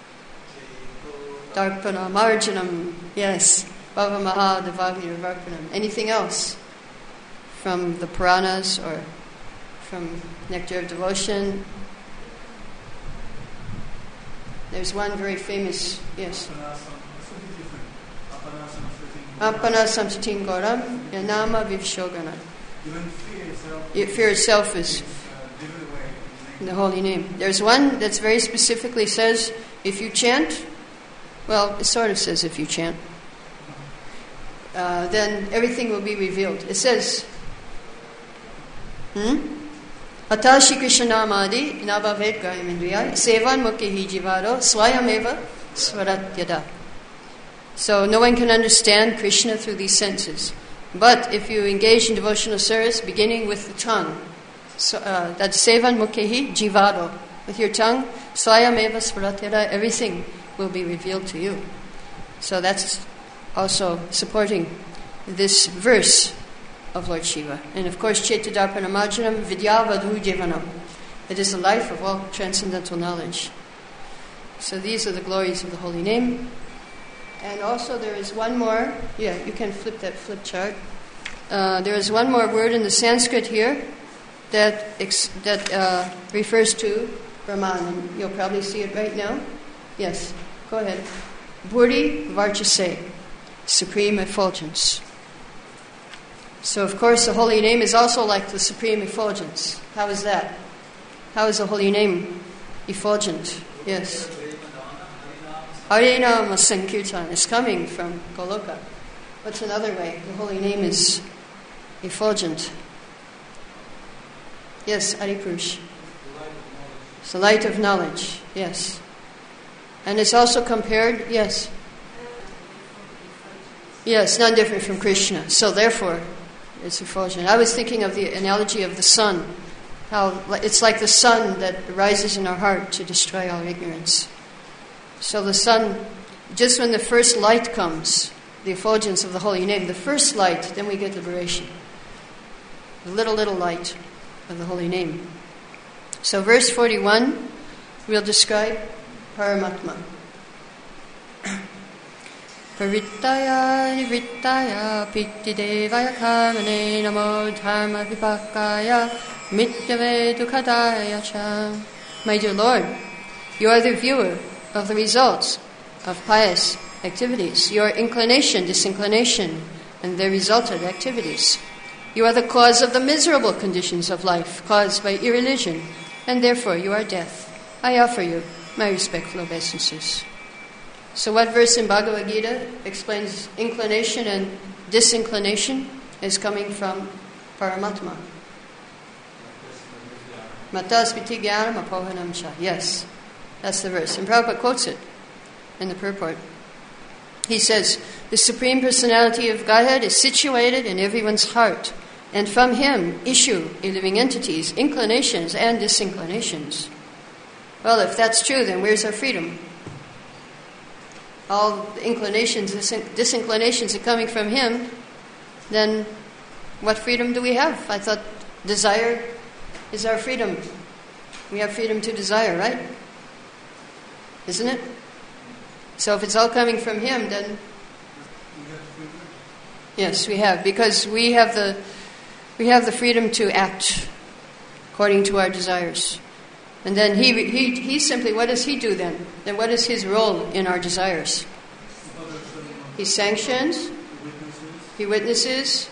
Darpana Marjanam, yes. Bhava Maha Devagni Varpanam. Anything else from the Puranas or from Nectar of Devotion? There's one very famous, yes. Apana Apana samsritim. samsatin goram yanama vivshogana. Even fear itself. It- Fear itself is uh, given away in in the name. the holy name. There's one that's very specifically says, if you chant, well, it sort of says if you chant, uh, then everything will be revealed. It says, hmm? Atashi Krishnamadi Nabhavet Gayamindriyai Sevan Mukhi Jivaro Swayameva Swaratyada. So no one can understand Krishna through these senses. But if you engage in devotional service, beginning with the tongue, so, uh, that's Sevan Mukhi Jivaro. With your tongue, Swayameva Swaratyada, everything will be revealed to you. So that's also supporting this verse of Lord Shiva. And of course, Chaitadarpana Majjanam Vidyavadhu Jivanam. It is the life of all transcendental knowledge. So these are the glories of the holy name. And also there is one more, yeah, you can flip that flip chart. Uh, there is one more word in the Sanskrit here that ex- that uh, refers to Brahman. And you'll probably see it right now. Yes, go ahead. Bhuri Varchase, supreme effulgence. So, of course, the holy name is also like the supreme effulgence. How is that? How is the holy name effulgent? Yes. Harinama Sankirtan is coming from Goloka. What's another way? The holy name is effulgent. Yes, Aripurush. It's the light of knowledge. Yes. And it's also compared, yes. Yes, not different from Krishna. So therefore, it's effulgent. I was thinking of the analogy of the sun. How it's like the sun that rises in our heart to destroy all ignorance. So the sun, just when the first light comes, the effulgence of the holy name, the first light, then we get liberation. The little, little light of the holy name. So verse forty-one, we'll describe Paramatma. Parittaya nivrittaya pittidevaya kamane namo dharma vipakaya mityave dukkadaya cha. My dear Lord, you are the viewer of the results of pious activities, your inclination, disinclination, and the resultant activities. You are the cause of the miserable conditions of life caused by irreligion, and therefore you are death. I offer you my respectful obeisances. So what verse in Bhagavad Gita explains inclination and disinclination is coming from Paramatma. Mataspiti jnanam apohanam cha. Yes, that's the verse. And Prabhupada quotes it in the purport. He says, the Supreme Personality of Godhead is situated in everyone's heart, and from Him issue living entities, inclinations and disinclinations. Well, if that's true, then where's our freedom? All the inclinations, disinclinations are coming from Him, then what freedom do we have? I thought desire is our freedom. We have freedom to desire, right? Isn't it? So if it's all coming from Him, then yes, we have, because we have the we have the freedom to act according to our desires. And then he, he, he simply, what does he do then? Then what is his role in our desires? He sanctions, he witnesses,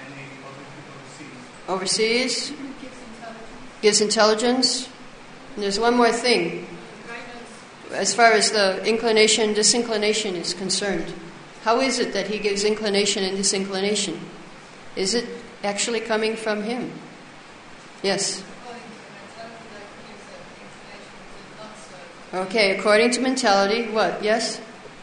oversees, gives intelligence. And there's one more thing. As far as the inclination, disinclination is concerned, how is it that he gives inclination and disinclination? Is it actually coming from him? Yes. Okay, according to mentality, what? Yes?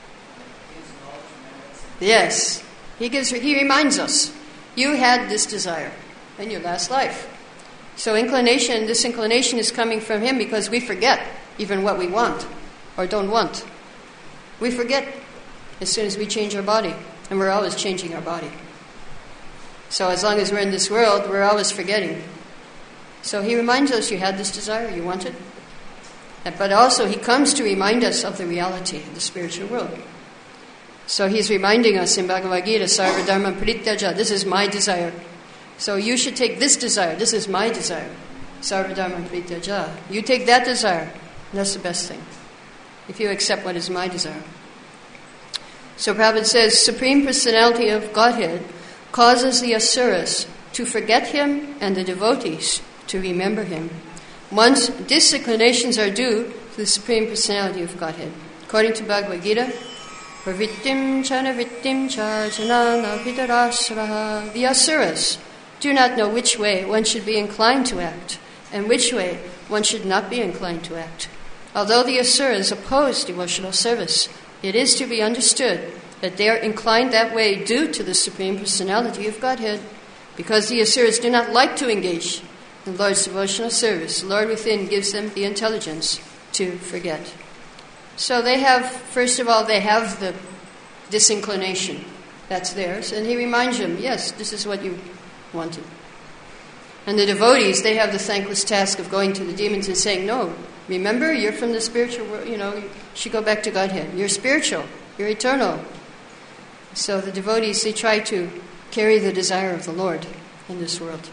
Yes. He gives. He reminds us, you had this desire in your last life. So inclination and disinclination is coming from him because we forget even what we want or don't want. We forget as soon as we change our body, and we're always changing our body. So as long as we're in this world, we're always forgetting. So he reminds us, you had this desire, you wanted. But also he comes to remind us of the reality of the spiritual world. So he's reminding us in Bhagavad Gita, Sarva Dharma Parityaja, this is my desire. So you should take this desire, this is my desire. Sarva Dharma Parityaja. You take that desire, that's the best thing. if you accept what is my desire. So Prabhupada says, Supreme Personality of Godhead causes the asuras to forget him and the devotees to remember him. One's disinclinations are due to the Supreme Personality of Godhead. According to Bhagavad Gita, Pravittim chanavittim cha janana vidarasraha. The asuras do not know which way one should be inclined to act and which way one should not be inclined to act. Although the asuras oppose devotional service, it is to be understood that they are inclined that way due to the Supreme Personality of Godhead. Because the asuras do not like to engage in the Lord's devotional service, the Lord within gives them the intelligence to forget. So they have, first of all, they have the disinclination. That's theirs. And he reminds them, yes, this is what you wanted. And the devotees, they have the thankless task of going to the demons and saying, no, remember, you're from the spiritual world, you know, you should go back to Godhead. You're spiritual. You're eternal. So the devotees, they try to carry the desire of the Lord in this world.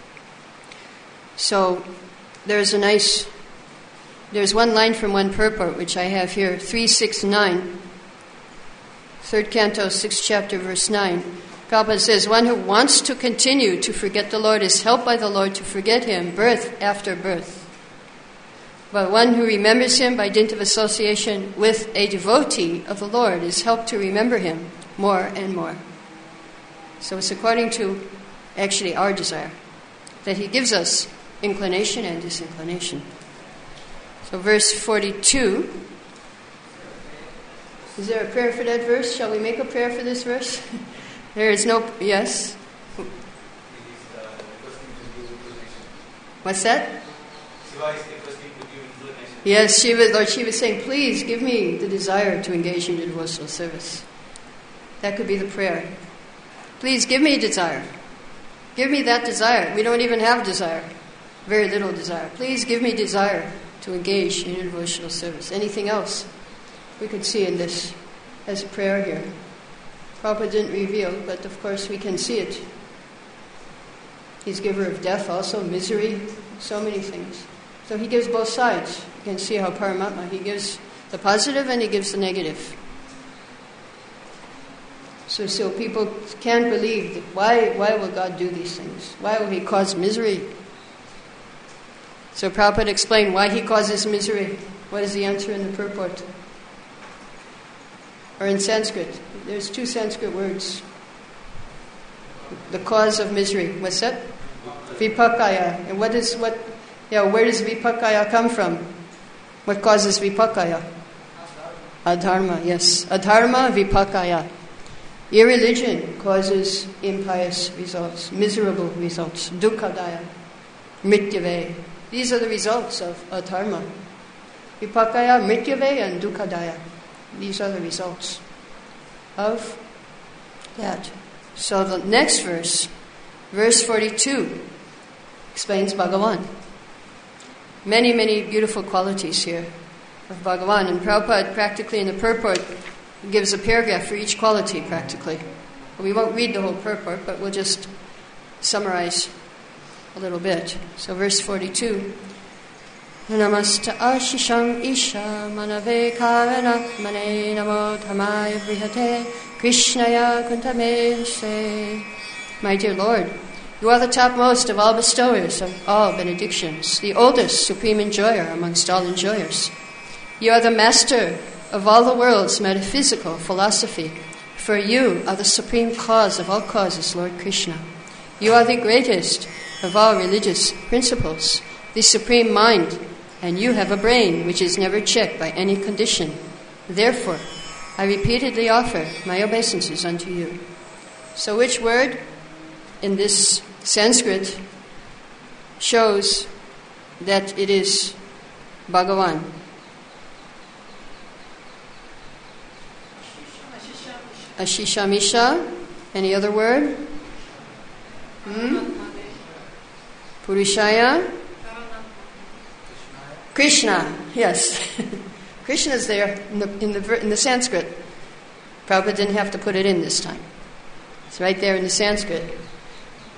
So there's a nice, there's one line from one purport which I have here, three sixty-nine, third canto, sixth chapter, verse nine. Prabhupada says, one who wants to continue to forget the Lord is helped by the Lord to forget him birth after birth. But one who remembers him by dint of association with a devotee of the Lord is helped to remember him more and more. So it's according to actually our desire that he gives us inclination and disinclination. So verse forty-two. Is there a prayer for that verse? Shall we make a prayer for this verse? There is no... Yes? What's that? Yes, Shiva, Lord Shiva is saying, please give me the desire to engage in devotional service. That could be the prayer. Please give me desire. Give me that desire. We don't even have desire. Very little desire. Please give me desire to engage in devotional service. Anything else we could see in this as a prayer here. Prabhupada didn't reveal, but of course we can see it. He's giver of death also, misery, so many things. So he gives both sides. You can see how Paramatma, he gives the positive and he gives the negative. So, so people can't believe that why, why will God do these things? Why will he cause misery? So Prabhupada explained why he causes misery. What is the answer in the purport? Or in Sanskrit. There's two Sanskrit words. The cause of misery. What's that? Vipakaya. And what is what? Yeah, where does vipakaya come from? What causes vipakaya? Adharma. Yes, adharma vipakaya. Irreligion causes impious results, miserable results. Dukkadaya, mrityave. These are the results of adharma. Vipakaya, mrityave, and dukkadaya. These are the results of that. So the next verse, verse forty-two, explains Bhagavan. Many, many beautiful qualities here of Bhagavan. And Prabhupada, practically in the purport, gives a paragraph for each quality, practically. We won't read the whole purport, but we'll just summarize a little bit. So verse forty-two. Namasta ashisham isha manave karana mane namo dhamaya vrihate krishnaya kuntame se. My dear Lord, you are the topmost of all bestowers of all benedictions, the oldest supreme enjoyer amongst all enjoyers. You are the master of all the world's metaphysical philosophy, for you are the supreme cause of all causes, Lord Krishna. You are the greatest of all religious principles, the supreme mind, and you have a brain which is never checked by any condition. Therefore, I repeatedly offer my obeisances unto you. So which word in this Sanskrit shows that it is Bhagavan? Ashishamisha. Any other word? Hmm? Purushaya. Krishna. Yes. Krishna is there in the, in the in the Sanskrit. Prabhupada didn't have to put it in this time. It's right there in the Sanskrit.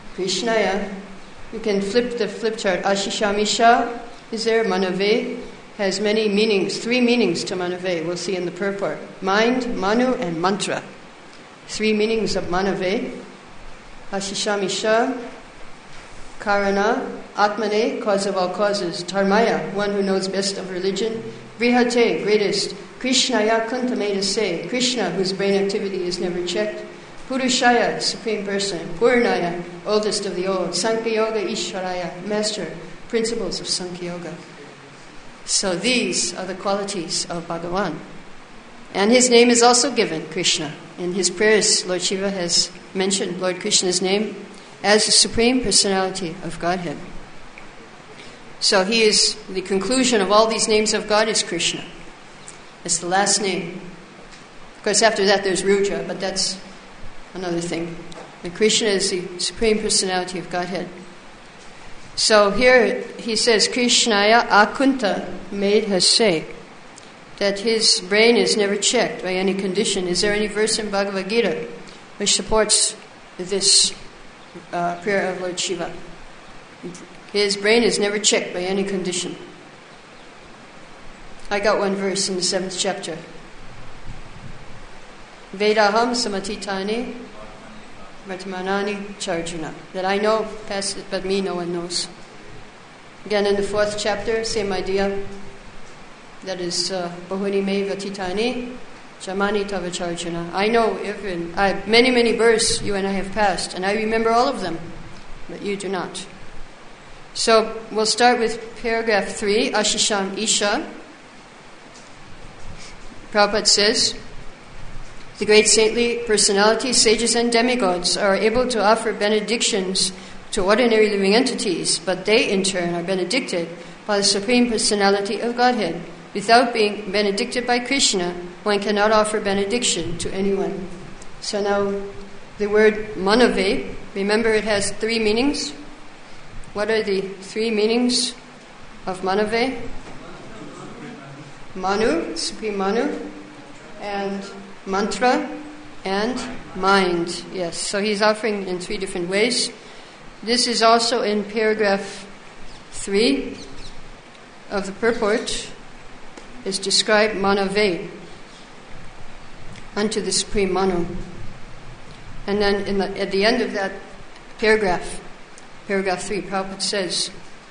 Krishnaya. You can flip the flip chart. Ashishamisha is there. Manave. has many meanings, three meanings to Manave. We'll see in the purport. Mind, Manu, and Mantra. Three meanings of Manave. Ashishamisha, Karana, Atmane, cause of all causes. Dharmaya, one who knows best of religion. Brihate, greatest. Krishnaya Kuntameda Se, Krishna, whose brain activity is never checked. Purushaya, supreme person. Purnaya, oldest of the old. Sankhya-yoga Ishvaraya, master, principles of Sankhya-yoga. So these are the qualities of Bhagavan. And his name is also given, Krishna. In his prayers, Lord Shiva has mentioned Lord Krishna's name as the Supreme Personality of Godhead. So he is, the conclusion of all these names of God is Krishna. It's the last name. Of course, after that there's Ruja, but that's another thing. But Krishna is the Supreme Personality of Godhead. So here he says, Krishnaya Akunta made has say that his brain is never checked by any condition. Is there any verse in Bhagavad Gita which supports this uh, prayer of Lord Shiva? His brain is never checked by any condition. I got one verse in the seventh chapter. Vedaham samatitani Vartamanani Charjuna. That I know past it, but me no one knows. Again in the fourth chapter, same idea. That is Bahuni me Vatitani Jamani Tava Charjuna. I know even I, many, many births you and I have passed, and I remember all of them, but you do not. So we'll start with paragraph three, Ashisham Isha. Prabhupada says, the great saintly personalities, sages and demigods are able to offer benedictions to ordinary living entities, but they in turn are benedicted by the Supreme Personality of Godhead. Without being benedicted by Krishna, one cannot offer benediction to anyone. So now the word Manave, remember it has three meanings. What are the three meanings of Manave? Manu, Supreme Manu, and Mantra, and mind. Yes, so he's offering in three different ways. This is also in paragraph three of the purport. Is described Manave, unto the Supreme Manu. And then in the, at the end of that paragraph, paragraph three, Prabhupada says,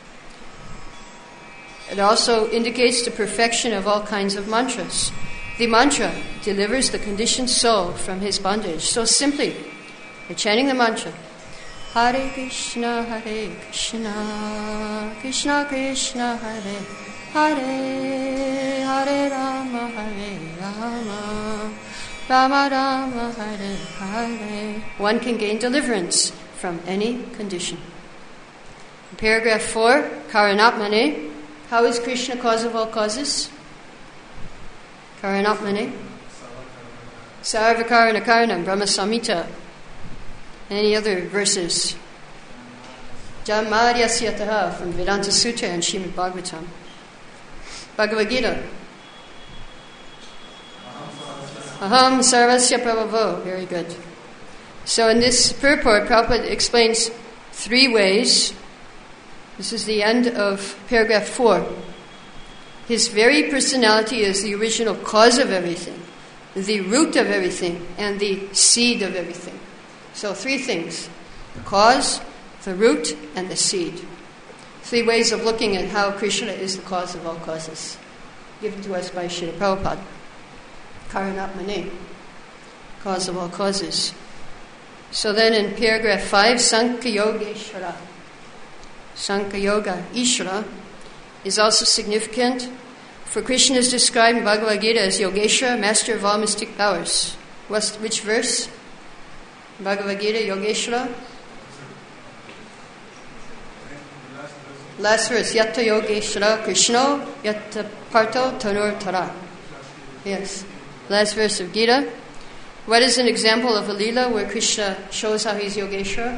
it also indicates the perfection of all kinds of mantras. The mantra delivers the conditioned soul from his bondage. So simply, by chanting the mantra, Hare Krishna, Hare Krishna, Krishna Krishna, Hare Hare, Hare Rama, Hare Rama, Rama Rama, Hare Hare. One can gain deliverance from any condition. In paragraph four, Karanatmane. How is Krishna cause of all causes? Karanatmane. Sarvakarana Karanam, Brahma Samhita. Any other verses? Jamadya Syataha from Vedanta Sutra and Srimad Bhagavatam. Bhagavad Gita. Aham sarvasya prabhavo. Very good. So in this purport, Prabhupada explains three ways. This is the end of paragraph four. His very personality is the original cause of everything, the root of everything, and the seed of everything. So three things: the cause, the root, and the seed. Three ways of looking at how Krishna is the cause of all causes, given to us by Srila Prabhupada. Karanatmane, cause of all causes. So then in paragraph five, Sankhya-yoga Ishvara. Sankhya-yoga Ishvara is also significant, for Krishna is described in Bhagavad Gita as Yogeshwara, master of all mystic powers. What's, which verse? Bhagavad Gita, Yogeshwara. Last verse, Yatta Yogeshwara Krishna, Yatta Parto Tanur Tara. Yes, last verse of Gita. What is an example of a Leela where Krishna shows how he's Yogeshwara?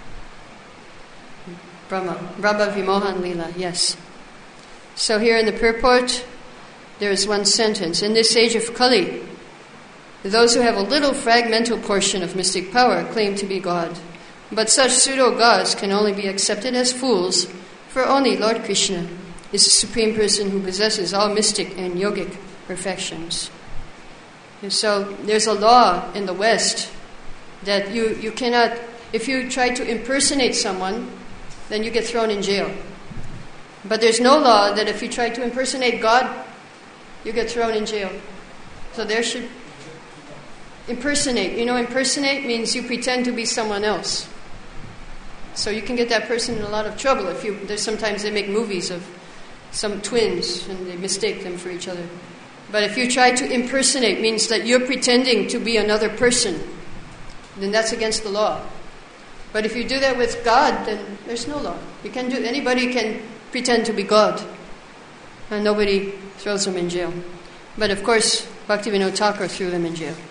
Brahma, Brahma Vimohan Leela, yes. So here in the purport, there is one sentence. In this age of Kali, those who have a little fragmental portion of mystic power claim to be God. But such pseudo-gods can only be accepted as fools, for only Lord Krishna is the Supreme Person who possesses all mystic and yogic perfections. And so there's a law in the West that you, you cannot, if you try to impersonate someone, then you get thrown in jail. But there's no law that if you try to impersonate God, you get thrown in jail. So there should... Impersonate. You know, impersonate means you pretend to be someone else. So you can get that person in a lot of trouble. If you, there's sometimes they make movies of some twins and they mistake them for each other. But if you try to impersonate, means that you're pretending to be another person, then that's against the law. But if you do that with God, then there's no law. You can do. Anybody can pretend to be God, and nobody throws them in jail. But of course, Bhaktivinoda Thakur threw them in jail.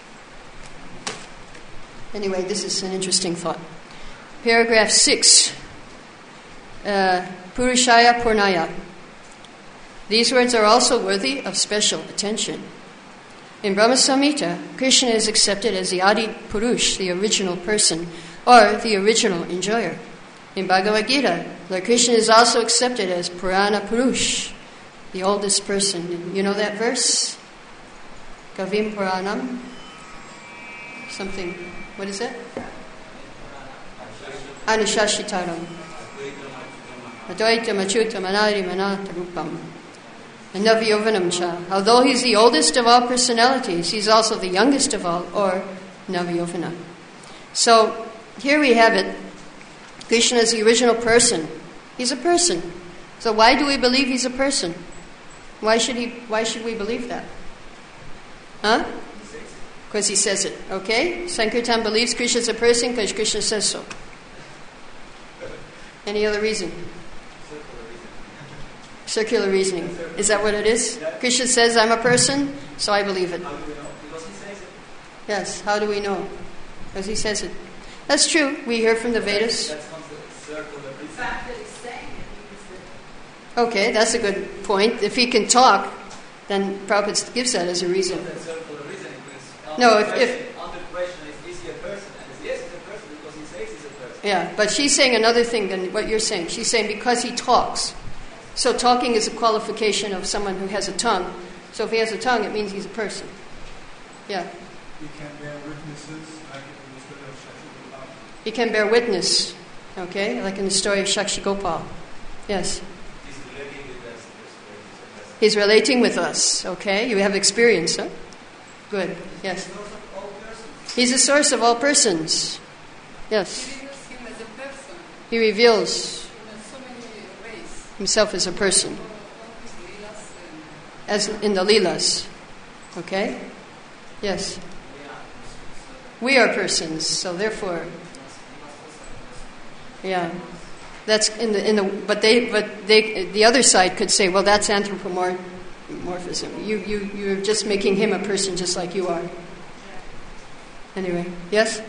Anyway, this is an interesting thought. Paragraph six. Uh, Purushaya Purnaya. These words are also worthy of special attention. In Brahma Samhita, Krishna is accepted as the Adi Purush, the original person, or the original enjoyer. In Bhagavad Gita, Lord Krishna is also accepted as Purana Purush, the oldest person. You know that verse? Kavim Puranam? Something, what is that? Anushashitaram. Advaita Machuta Manari Manata Rupam. And Navayovanam Cha. Although he's the oldest of all personalities, he's also the youngest of all, or Navayovana. So, here we have it. Krishna is the original person. He's a person. So why do we believe he's a person? Why should he? Why should we believe that? Huh? Because he says it. Okay? Sankirtan believes Krishna is a person because Krishna says so. Any other reason? Circular reasoning. Is that what it is? Krishna says, I'm a person, so I believe it. How do we know? Because he says it. Yes, how do we know? Because he says it. That's true. We hear from the Vedas. That's not the circular The reasoning. fact that he's saying it means that Okay, that's a good point. If he can talk, then Prabhupada gives that as a reason. That's circular reasoning because No, under if- question, if- under question is, is he a person? And it's, yes, he's a person because he says he's a person. Yeah, but she's saying another thing than what you're saying. She's saying because he talks. So talking is a qualification of someone who has a tongue. So if he has a tongue, it means he's a person. Yeah. You can bear witnesses, like in the story of Shakshi Gopal. He can bear witness. Okay, like in the story of Shakshi Gopal. Yes. He's relating with us. This He's relating with us. Okay, you have experience, huh? Good. Yes. He's the source of all persons. Yes. he reveals him as a person He reveals in so many ways. himself as a person, All his leelas and as in the Leelas. Okay? Yes. We are persons, so therefore, yeah. That's in the in the but they but they the other side could say, well, that's anthropomorphism. You you you're just making him a person just like you are. Anyway, yes.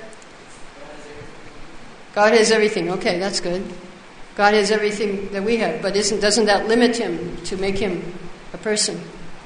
God has everything. Okay, that's good. God has everything that we have, but isn't doesn't that limit him to make him a person?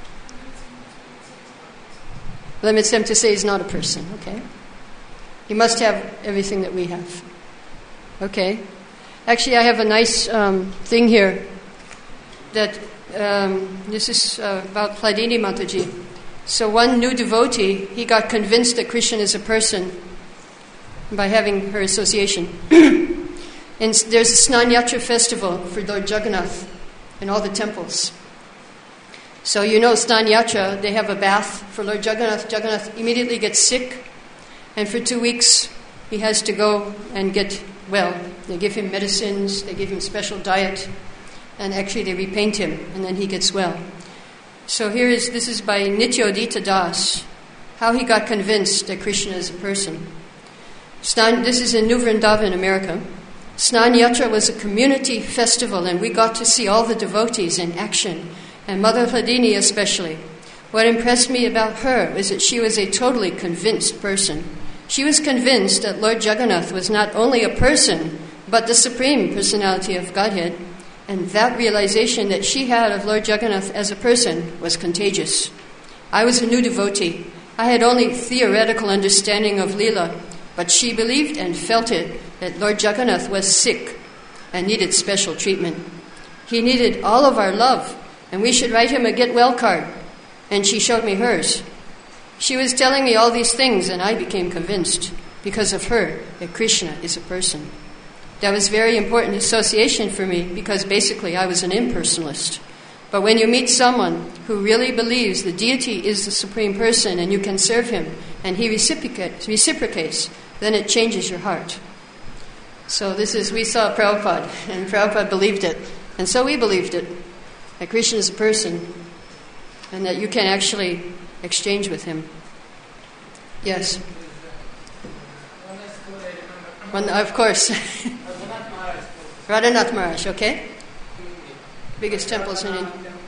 Limits him to say he's not a person. Okay. He must have everything that we have. Okay. Actually, I have a nice um, thing here that um, this is uh, about Pladini Mataji. So one new devotee, he got convinced that Krishna is a person by having her association. And there's a Snan Yatra festival for Lord Jagannath in all the temples. So you know Snan Yatra, they have a bath for Lord Jagannath. Jagannath immediately gets sick, and for two weeks he has to go and get well. They give him medicines, they give him special diet, and actually they repaint him, and then he gets well. So here is, this is by Nityodita Das, how he got convinced that Krishna is a person. Snan, this is in New Vrindavan, America. Snan Yatra was a community festival, and we got to see all the devotees in action, and Mother Hladini especially. What impressed me about her was that she was a totally convinced person. She was convinced that Lord Jagannath was not only a person, but the Supreme Personality of Godhead, and that realization that she had of Lord Jagannath as a person was contagious. I was a new devotee. I had only theoretical understanding of Leela, but she believed and felt it that Lord Jagannath was sick and needed special treatment. He needed all of our love, and we should write him a get well card. And she showed me hers. She was telling me all these things, and I became convinced, because of her, that Krishna is a person. That was very important association for me, because basically I was an impersonalist. But when you meet someone who really believes the deity is the supreme person and you can serve him, and he reciprocates, reciprocates then it changes your heart. So this is, we saw Prabhupada, and Prabhupada believed it. And so we believed it, that Krishna is a person, and that you can actually exchange with him. Yes? One, of course. Radhanath Maharaj, okay? Biggest temples in India.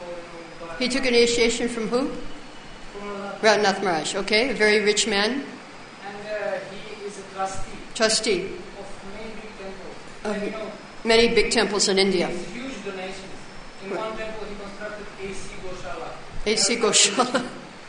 He took initiation from who? Radhanath Maharaj, okay? A very rich man. And uh, he is a trustee. Trustee. Of many big temples. Of And, you know, many big temples in India. With huge donations. In Right. one temple he constructed A C Goshala. A C Goshala.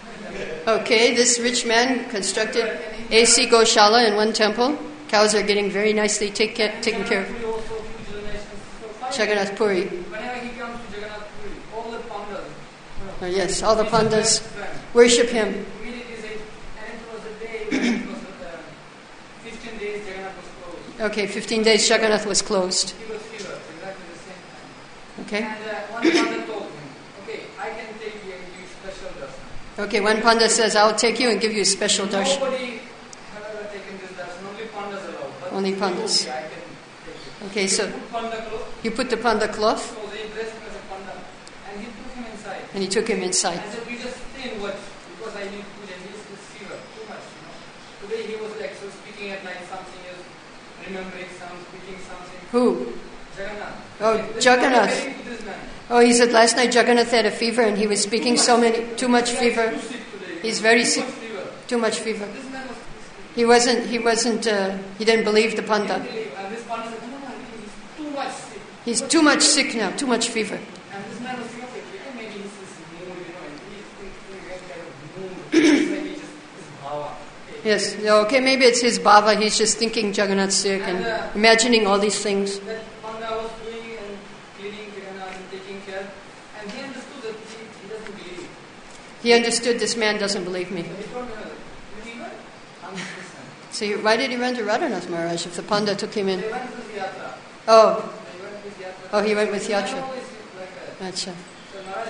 Okay, this rich man constructed A C Goshala in one temple. Cows are getting very nicely take, taken care of. Jagannath Puri also huge donations. So finally, Jagannath Puri. whenever he comes to Jagannath Puri, all the pandas, you know, Oh, yes, all the he's a pandas best friend. worship him. Immediately say, and it was a day when it was uh, fifteen days Jagannath was closed. Okay, fifteen days Jagannath was closed. He was fever, exactly the same time. Okay? And uh, one panda told him, okay, I can take you and give you special darshan. Okay, one panda says, I'll take you and give you a special darshan. Nobody have ever taken this darshan, only pandas allowed. But Only he pandas. told me, I can take it. Okay, so Put panda clothes, you put the panda cloth, so they dressed him as a panda, and he took him inside. and he took him inside. I said, we just stay in watch, because I need food and he's this fever, too much, you know. Today he was like, so speaking at night, something is remembering some, speaking something. Who? Jagannath. Oh, This Jagannath. man is very good, this man. Oh, he said last night Jagannath had a fever and he was speaking so many, too much fever. Too sick today. He's very Too sick. much fever. Too much fever. This man was He wasn't, he wasn't, uh, he didn't believe the panda. And this panda said, no, no, he's too much sick. He's too much sick now, too much fever. And this man was thinking, okay, maybe he's this mood, you know, and he's thinking that kind of mood. Maybe just his bhava. Okay. Yes, okay, maybe it's his bhava, he's just thinking Jagannath's sick and imagining all these things. That panda was doing and cleaning Jagannath and taking care. And he understood that he, he doesn't believe. He understood this man doesn't believe me. So he told me, you fever? I'm this man. So you- why did he run to Radhanath Maharaj if the panda took him in? They went to this yatra. Oh, They went with yatra. Oh, he went with This man yatra. always like that. acha, So Maharaj, uh,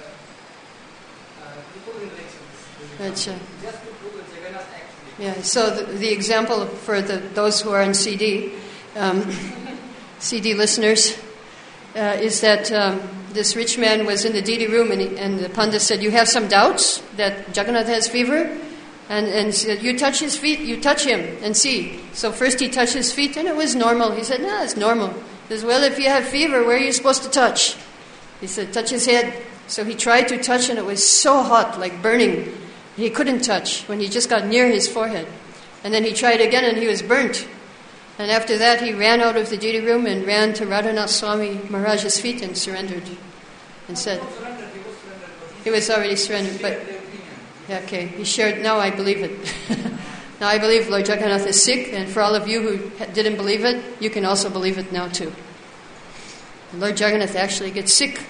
uh, he put in elections. acha. Just to prove that Jagannath actually. Yeah, so the, the example for the, those who are on C D, um, C D listeners, uh, is that um, this rich man was in the deity room and, he, and the pandit said, you have some doubts that Jagannath has fever? And, and said, you touch his feet, you touch him and see. So first he touched his feet and it was normal. He said, no, it's normal. He says, well, if you have fever, where are you supposed to touch? He said, touch his head. So he tried to touch and it was so hot, like burning. He couldn't touch when he just got near his forehead. And then he tried again and he was burnt. And after that he ran out of the deity room and ran to Radhanath Swami Maharaj's feet and surrendered. And said, Surrendered, he was surrendered. But he was already surrendered, but shared their opinion. yeah, okay, he shared, now I believe it. Now I believe Lord Jagannath is sick, and for all of you who ha- didn't believe it, you can also believe it now too. Lord Jagannath actually gets sick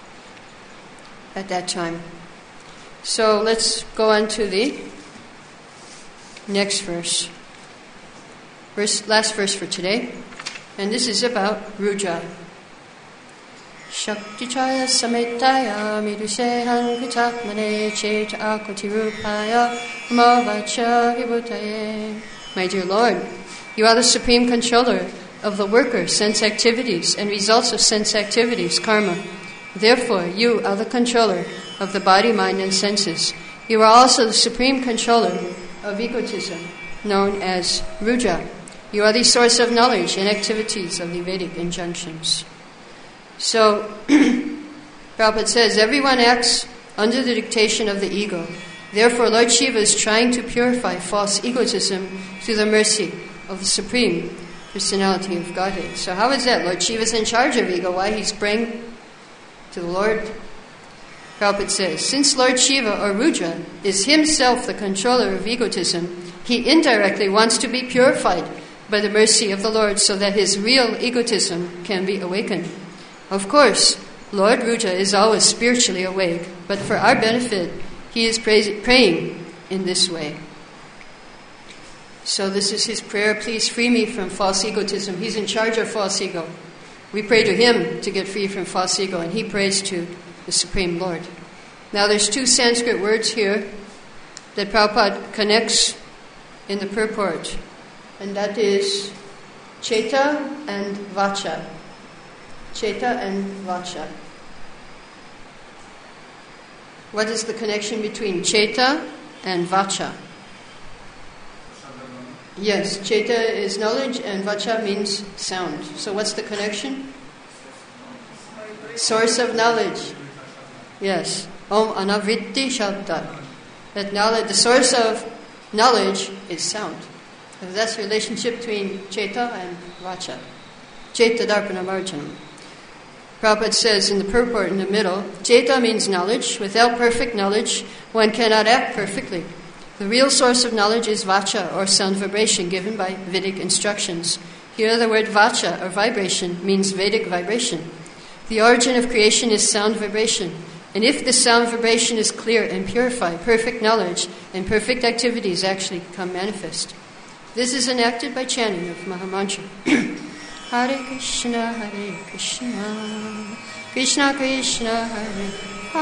at that time. So let's go on to the next verse. Verse, last verse for today. And this is about Ruja. Shaktichaya sametaya midusehan kritakmane cheta akotirupaya mavacha vibhutaye. My dear Lord, you are the supreme controller of the worker, sense activities, and results of sense activities, karma. Therefore, you are the controller of the body, mind, and senses. You are also the supreme controller of egotism, known as Ruja. You are the source of knowledge and activities of the Vedic injunctions. So, Prabhupada says, everyone acts under the dictation of the ego. Therefore, Lord Shiva is trying to purify false egotism through the mercy of the Supreme Personality of Godhead. So how is that? Lord Shiva is in charge of ego. Why? He's praying to the Lord. Prabhupada says, since Lord Shiva or Rudra is himself the controller of egotism, he indirectly wants to be purified by the mercy of the Lord so that his real egotism can be awakened. Of course, Lord Ruja is always spiritually awake, but for our benefit, he is praise- praying in this way. So this is his prayer, please free me from false egotism. He's in charge of false ego. We pray to him to get free from false ego, and he prays to the Supreme Lord. Now there's two Sanskrit words here that Prabhupada connects in the purport, and that is Cheta and Vacha. Cheta and Vacha. What is the connection between Cheta and Vacha? Yes, Cheta is knowledge and Vacha means sound. So what's the connection? Source of knowledge. Yes. Om Anavritti Shabda. That knowledge, the source of knowledge is sound. And that's the relationship between Cheta and Vacha. Cheta Darpana Marjanam. Prabhupada says in the purport in the middle, Cheta means knowledge. Without perfect knowledge, one cannot act perfectly. The real source of knowledge is Vacha, or sound vibration, given by Vedic instructions. Here the word Vacha, or vibration, means Vedic vibration. The origin of creation is sound vibration. And if this sound vibration is clear and purified, perfect knowledge and perfect activities actually become manifest. This is enacted by chanting of Mahamantra. Hare Krishna, Hare Krishna, Krishna Krishna, Hare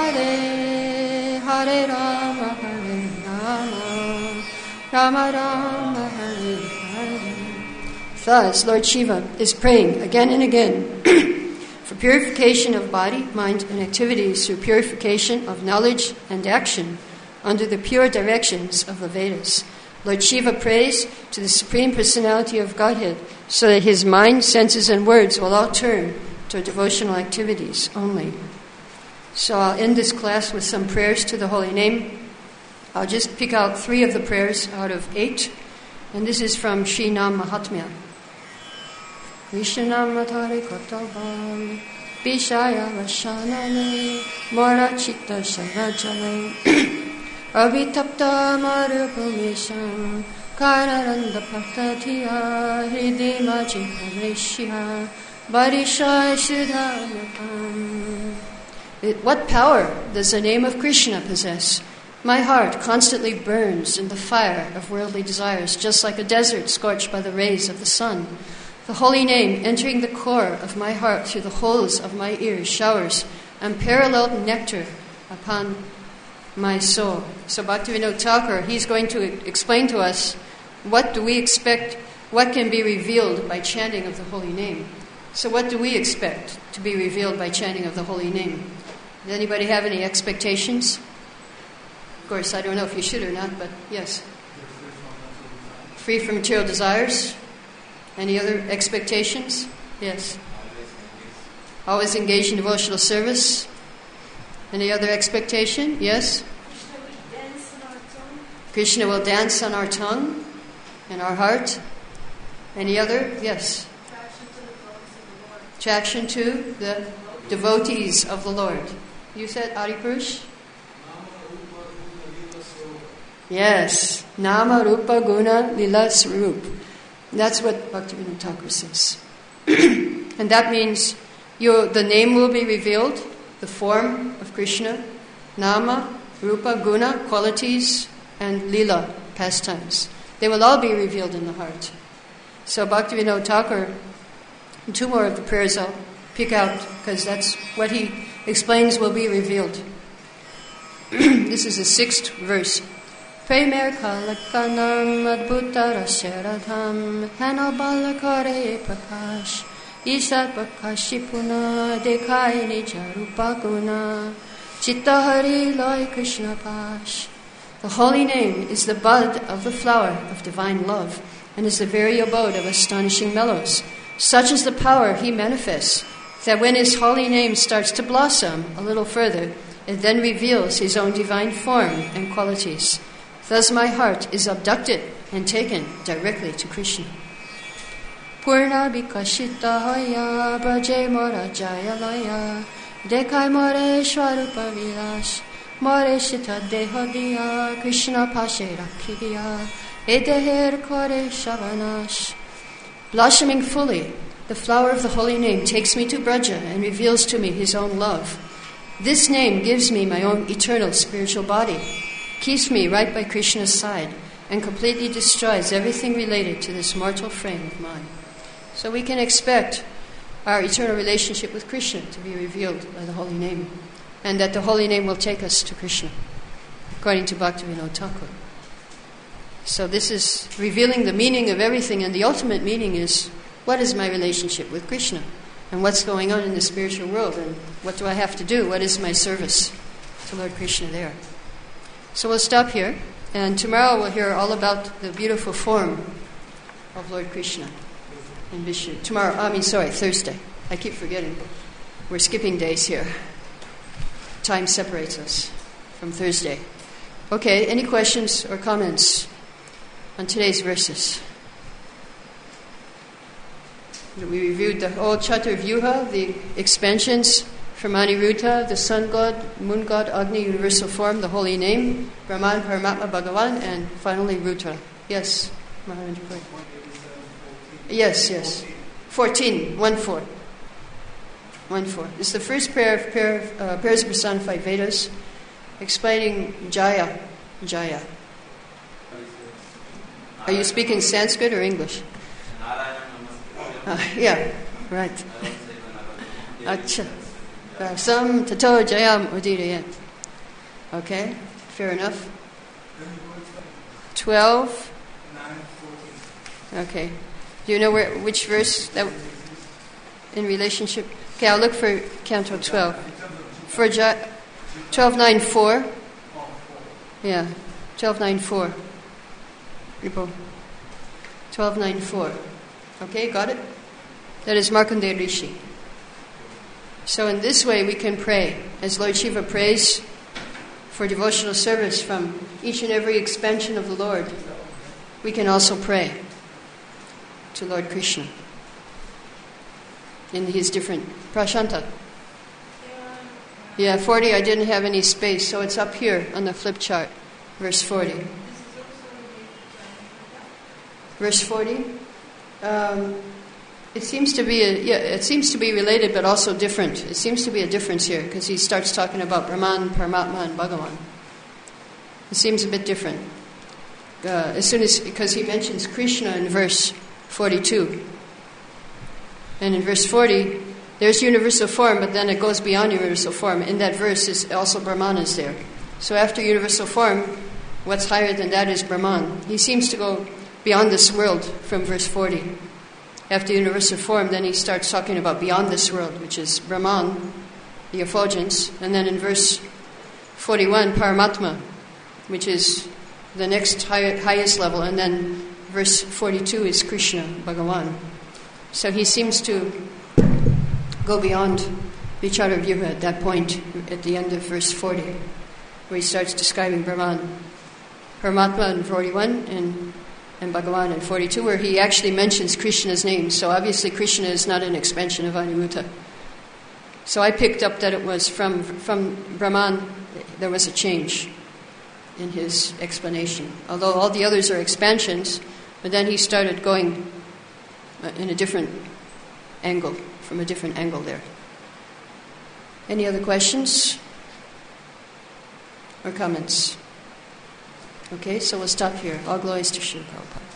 Hare, Hare Rama, Hare Rama, Rama Rama, Hare Hare. Thus, Lord Shiva is praying again and again for purification of body, mind, and activities through purification of knowledge and action under the pure directions of the Vedas. Lord Shiva prays to the Supreme Personality of Godhead so that his mind, senses, and words will all turn to devotional activities only. So I'll end this class with some prayers to the Holy Name. I'll just pick out three of the prayers out of eight, and this is from Sri Nam Mahatmya. Vishnanamatare Kotabam Vishaya Vashanale Morachita Sarajale Avitapta Marupamisham Kararanda Patatiya Hridima Jihadeshya Varisha Shuddhanapam. What power does the name of Krishna possess? My heart constantly burns in the fire of worldly desires, just like a desert scorched by the rays of the sun. The holy name, entering the core of my heart through the holes of my ears, showers unparalleled nectar upon my soul. So Bhaktivinoda Thakur, he's going to explain to us what do we expect, what can be revealed by chanting of the holy name. So what do we expect to be revealed by chanting of the holy name? Does anybody have any expectations? Of course, I don't know if you should or not, but yes. Free from material desires. Any other expectations? Yes. Always engaged in devotional service. Any other expectation? Yes. Krishna will dance on our tongue and our heart. Any other? Yes. Attraction to the devotees of the Lord. You said Adipurush? Yes. Nama Rupa Guna Lila Swarup. That's what Bhaktivinoda Thakur says. And that means you, the name will be revealed, the form of Krishna, Nama, Rupa, Guna, qualities, and Lila, pastimes. They will all be revealed in the heart. So Bhaktivinoda Thakur, two more of the prayers I'll pick out, because that's what he explains will be revealed. This is the sixth verse. Premer kalakanam adbhuta rasyaradham hanabala kare prakash ishat prakashipuna dekhai nija rupa guna chitta hari loy krishna pash. The holy name is the bud of the flower of divine love and is the very abode of astonishing mellows. Such is the power he manifests that when his holy name starts to blossom a little further, it then reveals his own divine form and qualities. Thus my heart is abducted and taken directly to Krishna. Purna vikashita hoya braje mora jaya laya dekai more shwarupa vilash more shita dehodiya Krishna pashe rakhiya edeher kore shavanash. Blossoming fully, The flower of the holy name takes me to Braja and reveals to me his own love. This name gives me my own eternal spiritual body, keeps me right by Krishna's side, and completely destroys everything related to this mortal frame of mine. So we can expect our eternal relationship with Krishna to be revealed by the holy name, and that the holy name will take us to Krishna, according to Bhaktivinoda Thakur. So this is revealing the meaning of everything, and the ultimate meaning is, what is my relationship with Krishna? And what's going on in the spiritual world? And what do I have to do? What is my service to Lord Krishna there? So we'll stop here. And tomorrow we'll hear all about the beautiful form of Lord Krishna in Vishnu. Tomorrow, I mean, sorry, Thursday. I keep forgetting. We're skipping days here. Time separates us from Thursday. Okay, any questions or comments on today's verses? We reviewed the whole Chaturvyuha, the expansions from Aniruddha, the sun god, moon god, Agni, universal form, the holy name, Brahman, Paramatma, Bhagavan, and finally Rudra. Yes, Maharaj. Yes, yes. Fourteen, one four. One four. It's the first pair of pair, uh, pairs of personified Vedas, explaining Jaya. Jaya. Are you speaking Sanskrit or English? Uh, yeah, right. Acha. Sam tato jayam udirayat. Okay, fair enough. Twelve. Okay. Do you know where which verse that in relationship? Okay, I'll look for Canto twelve. For ja- twelve nine four. Yeah, twelve nine four. People. Twelve nine four. Okay, got it. That is Markandeya Rishi. So in this way we can pray. As Lord Shiva prays for devotional service from each and every expansion of the Lord, we can also pray to Lord Krishna in his different prashanta. Yeah, forty, I didn't have any space, so it's up here on the flip chart, verse forty. Verse forty? Um, it seems to be a, yeah, it seems to be related, but also different. It seems to be a difference here because he starts talking about Brahman, Paramatma, and Bhagavan. It seems a bit different. Uh, as soon as because he mentions Krishna in verse forty-two, and in verse forty, there's universal form, but then it goes beyond universal form. In that verse is also Brahman is there. So after universal form, what's higher than that is Brahman. He seems to go beyond this world from verse forty. After universal form, then he starts talking about beyond this world, which is Brahman, the effulgence. And then in verse forty-one, Paramatma, which is the next high, highest level. And then verse forty-two is Krishna, Bhagavan. So he seems to go beyond Vichara-vyuha at that point, at the end of verse forty, where he starts describing Brahman, Paramatma in forty-one, and and Bhagavan in forty-two, where he actually mentions Krishna's name. So obviously Krishna is not an expansion of Aniruddha. So I picked up that it was from from Brahman, there was a change in his explanation. Although all the others are expansions, but then he started going in a different angle, from a different angle there. Any other questions or comments? Okay, so we'll stop here. All glories to Srila Prabhupada.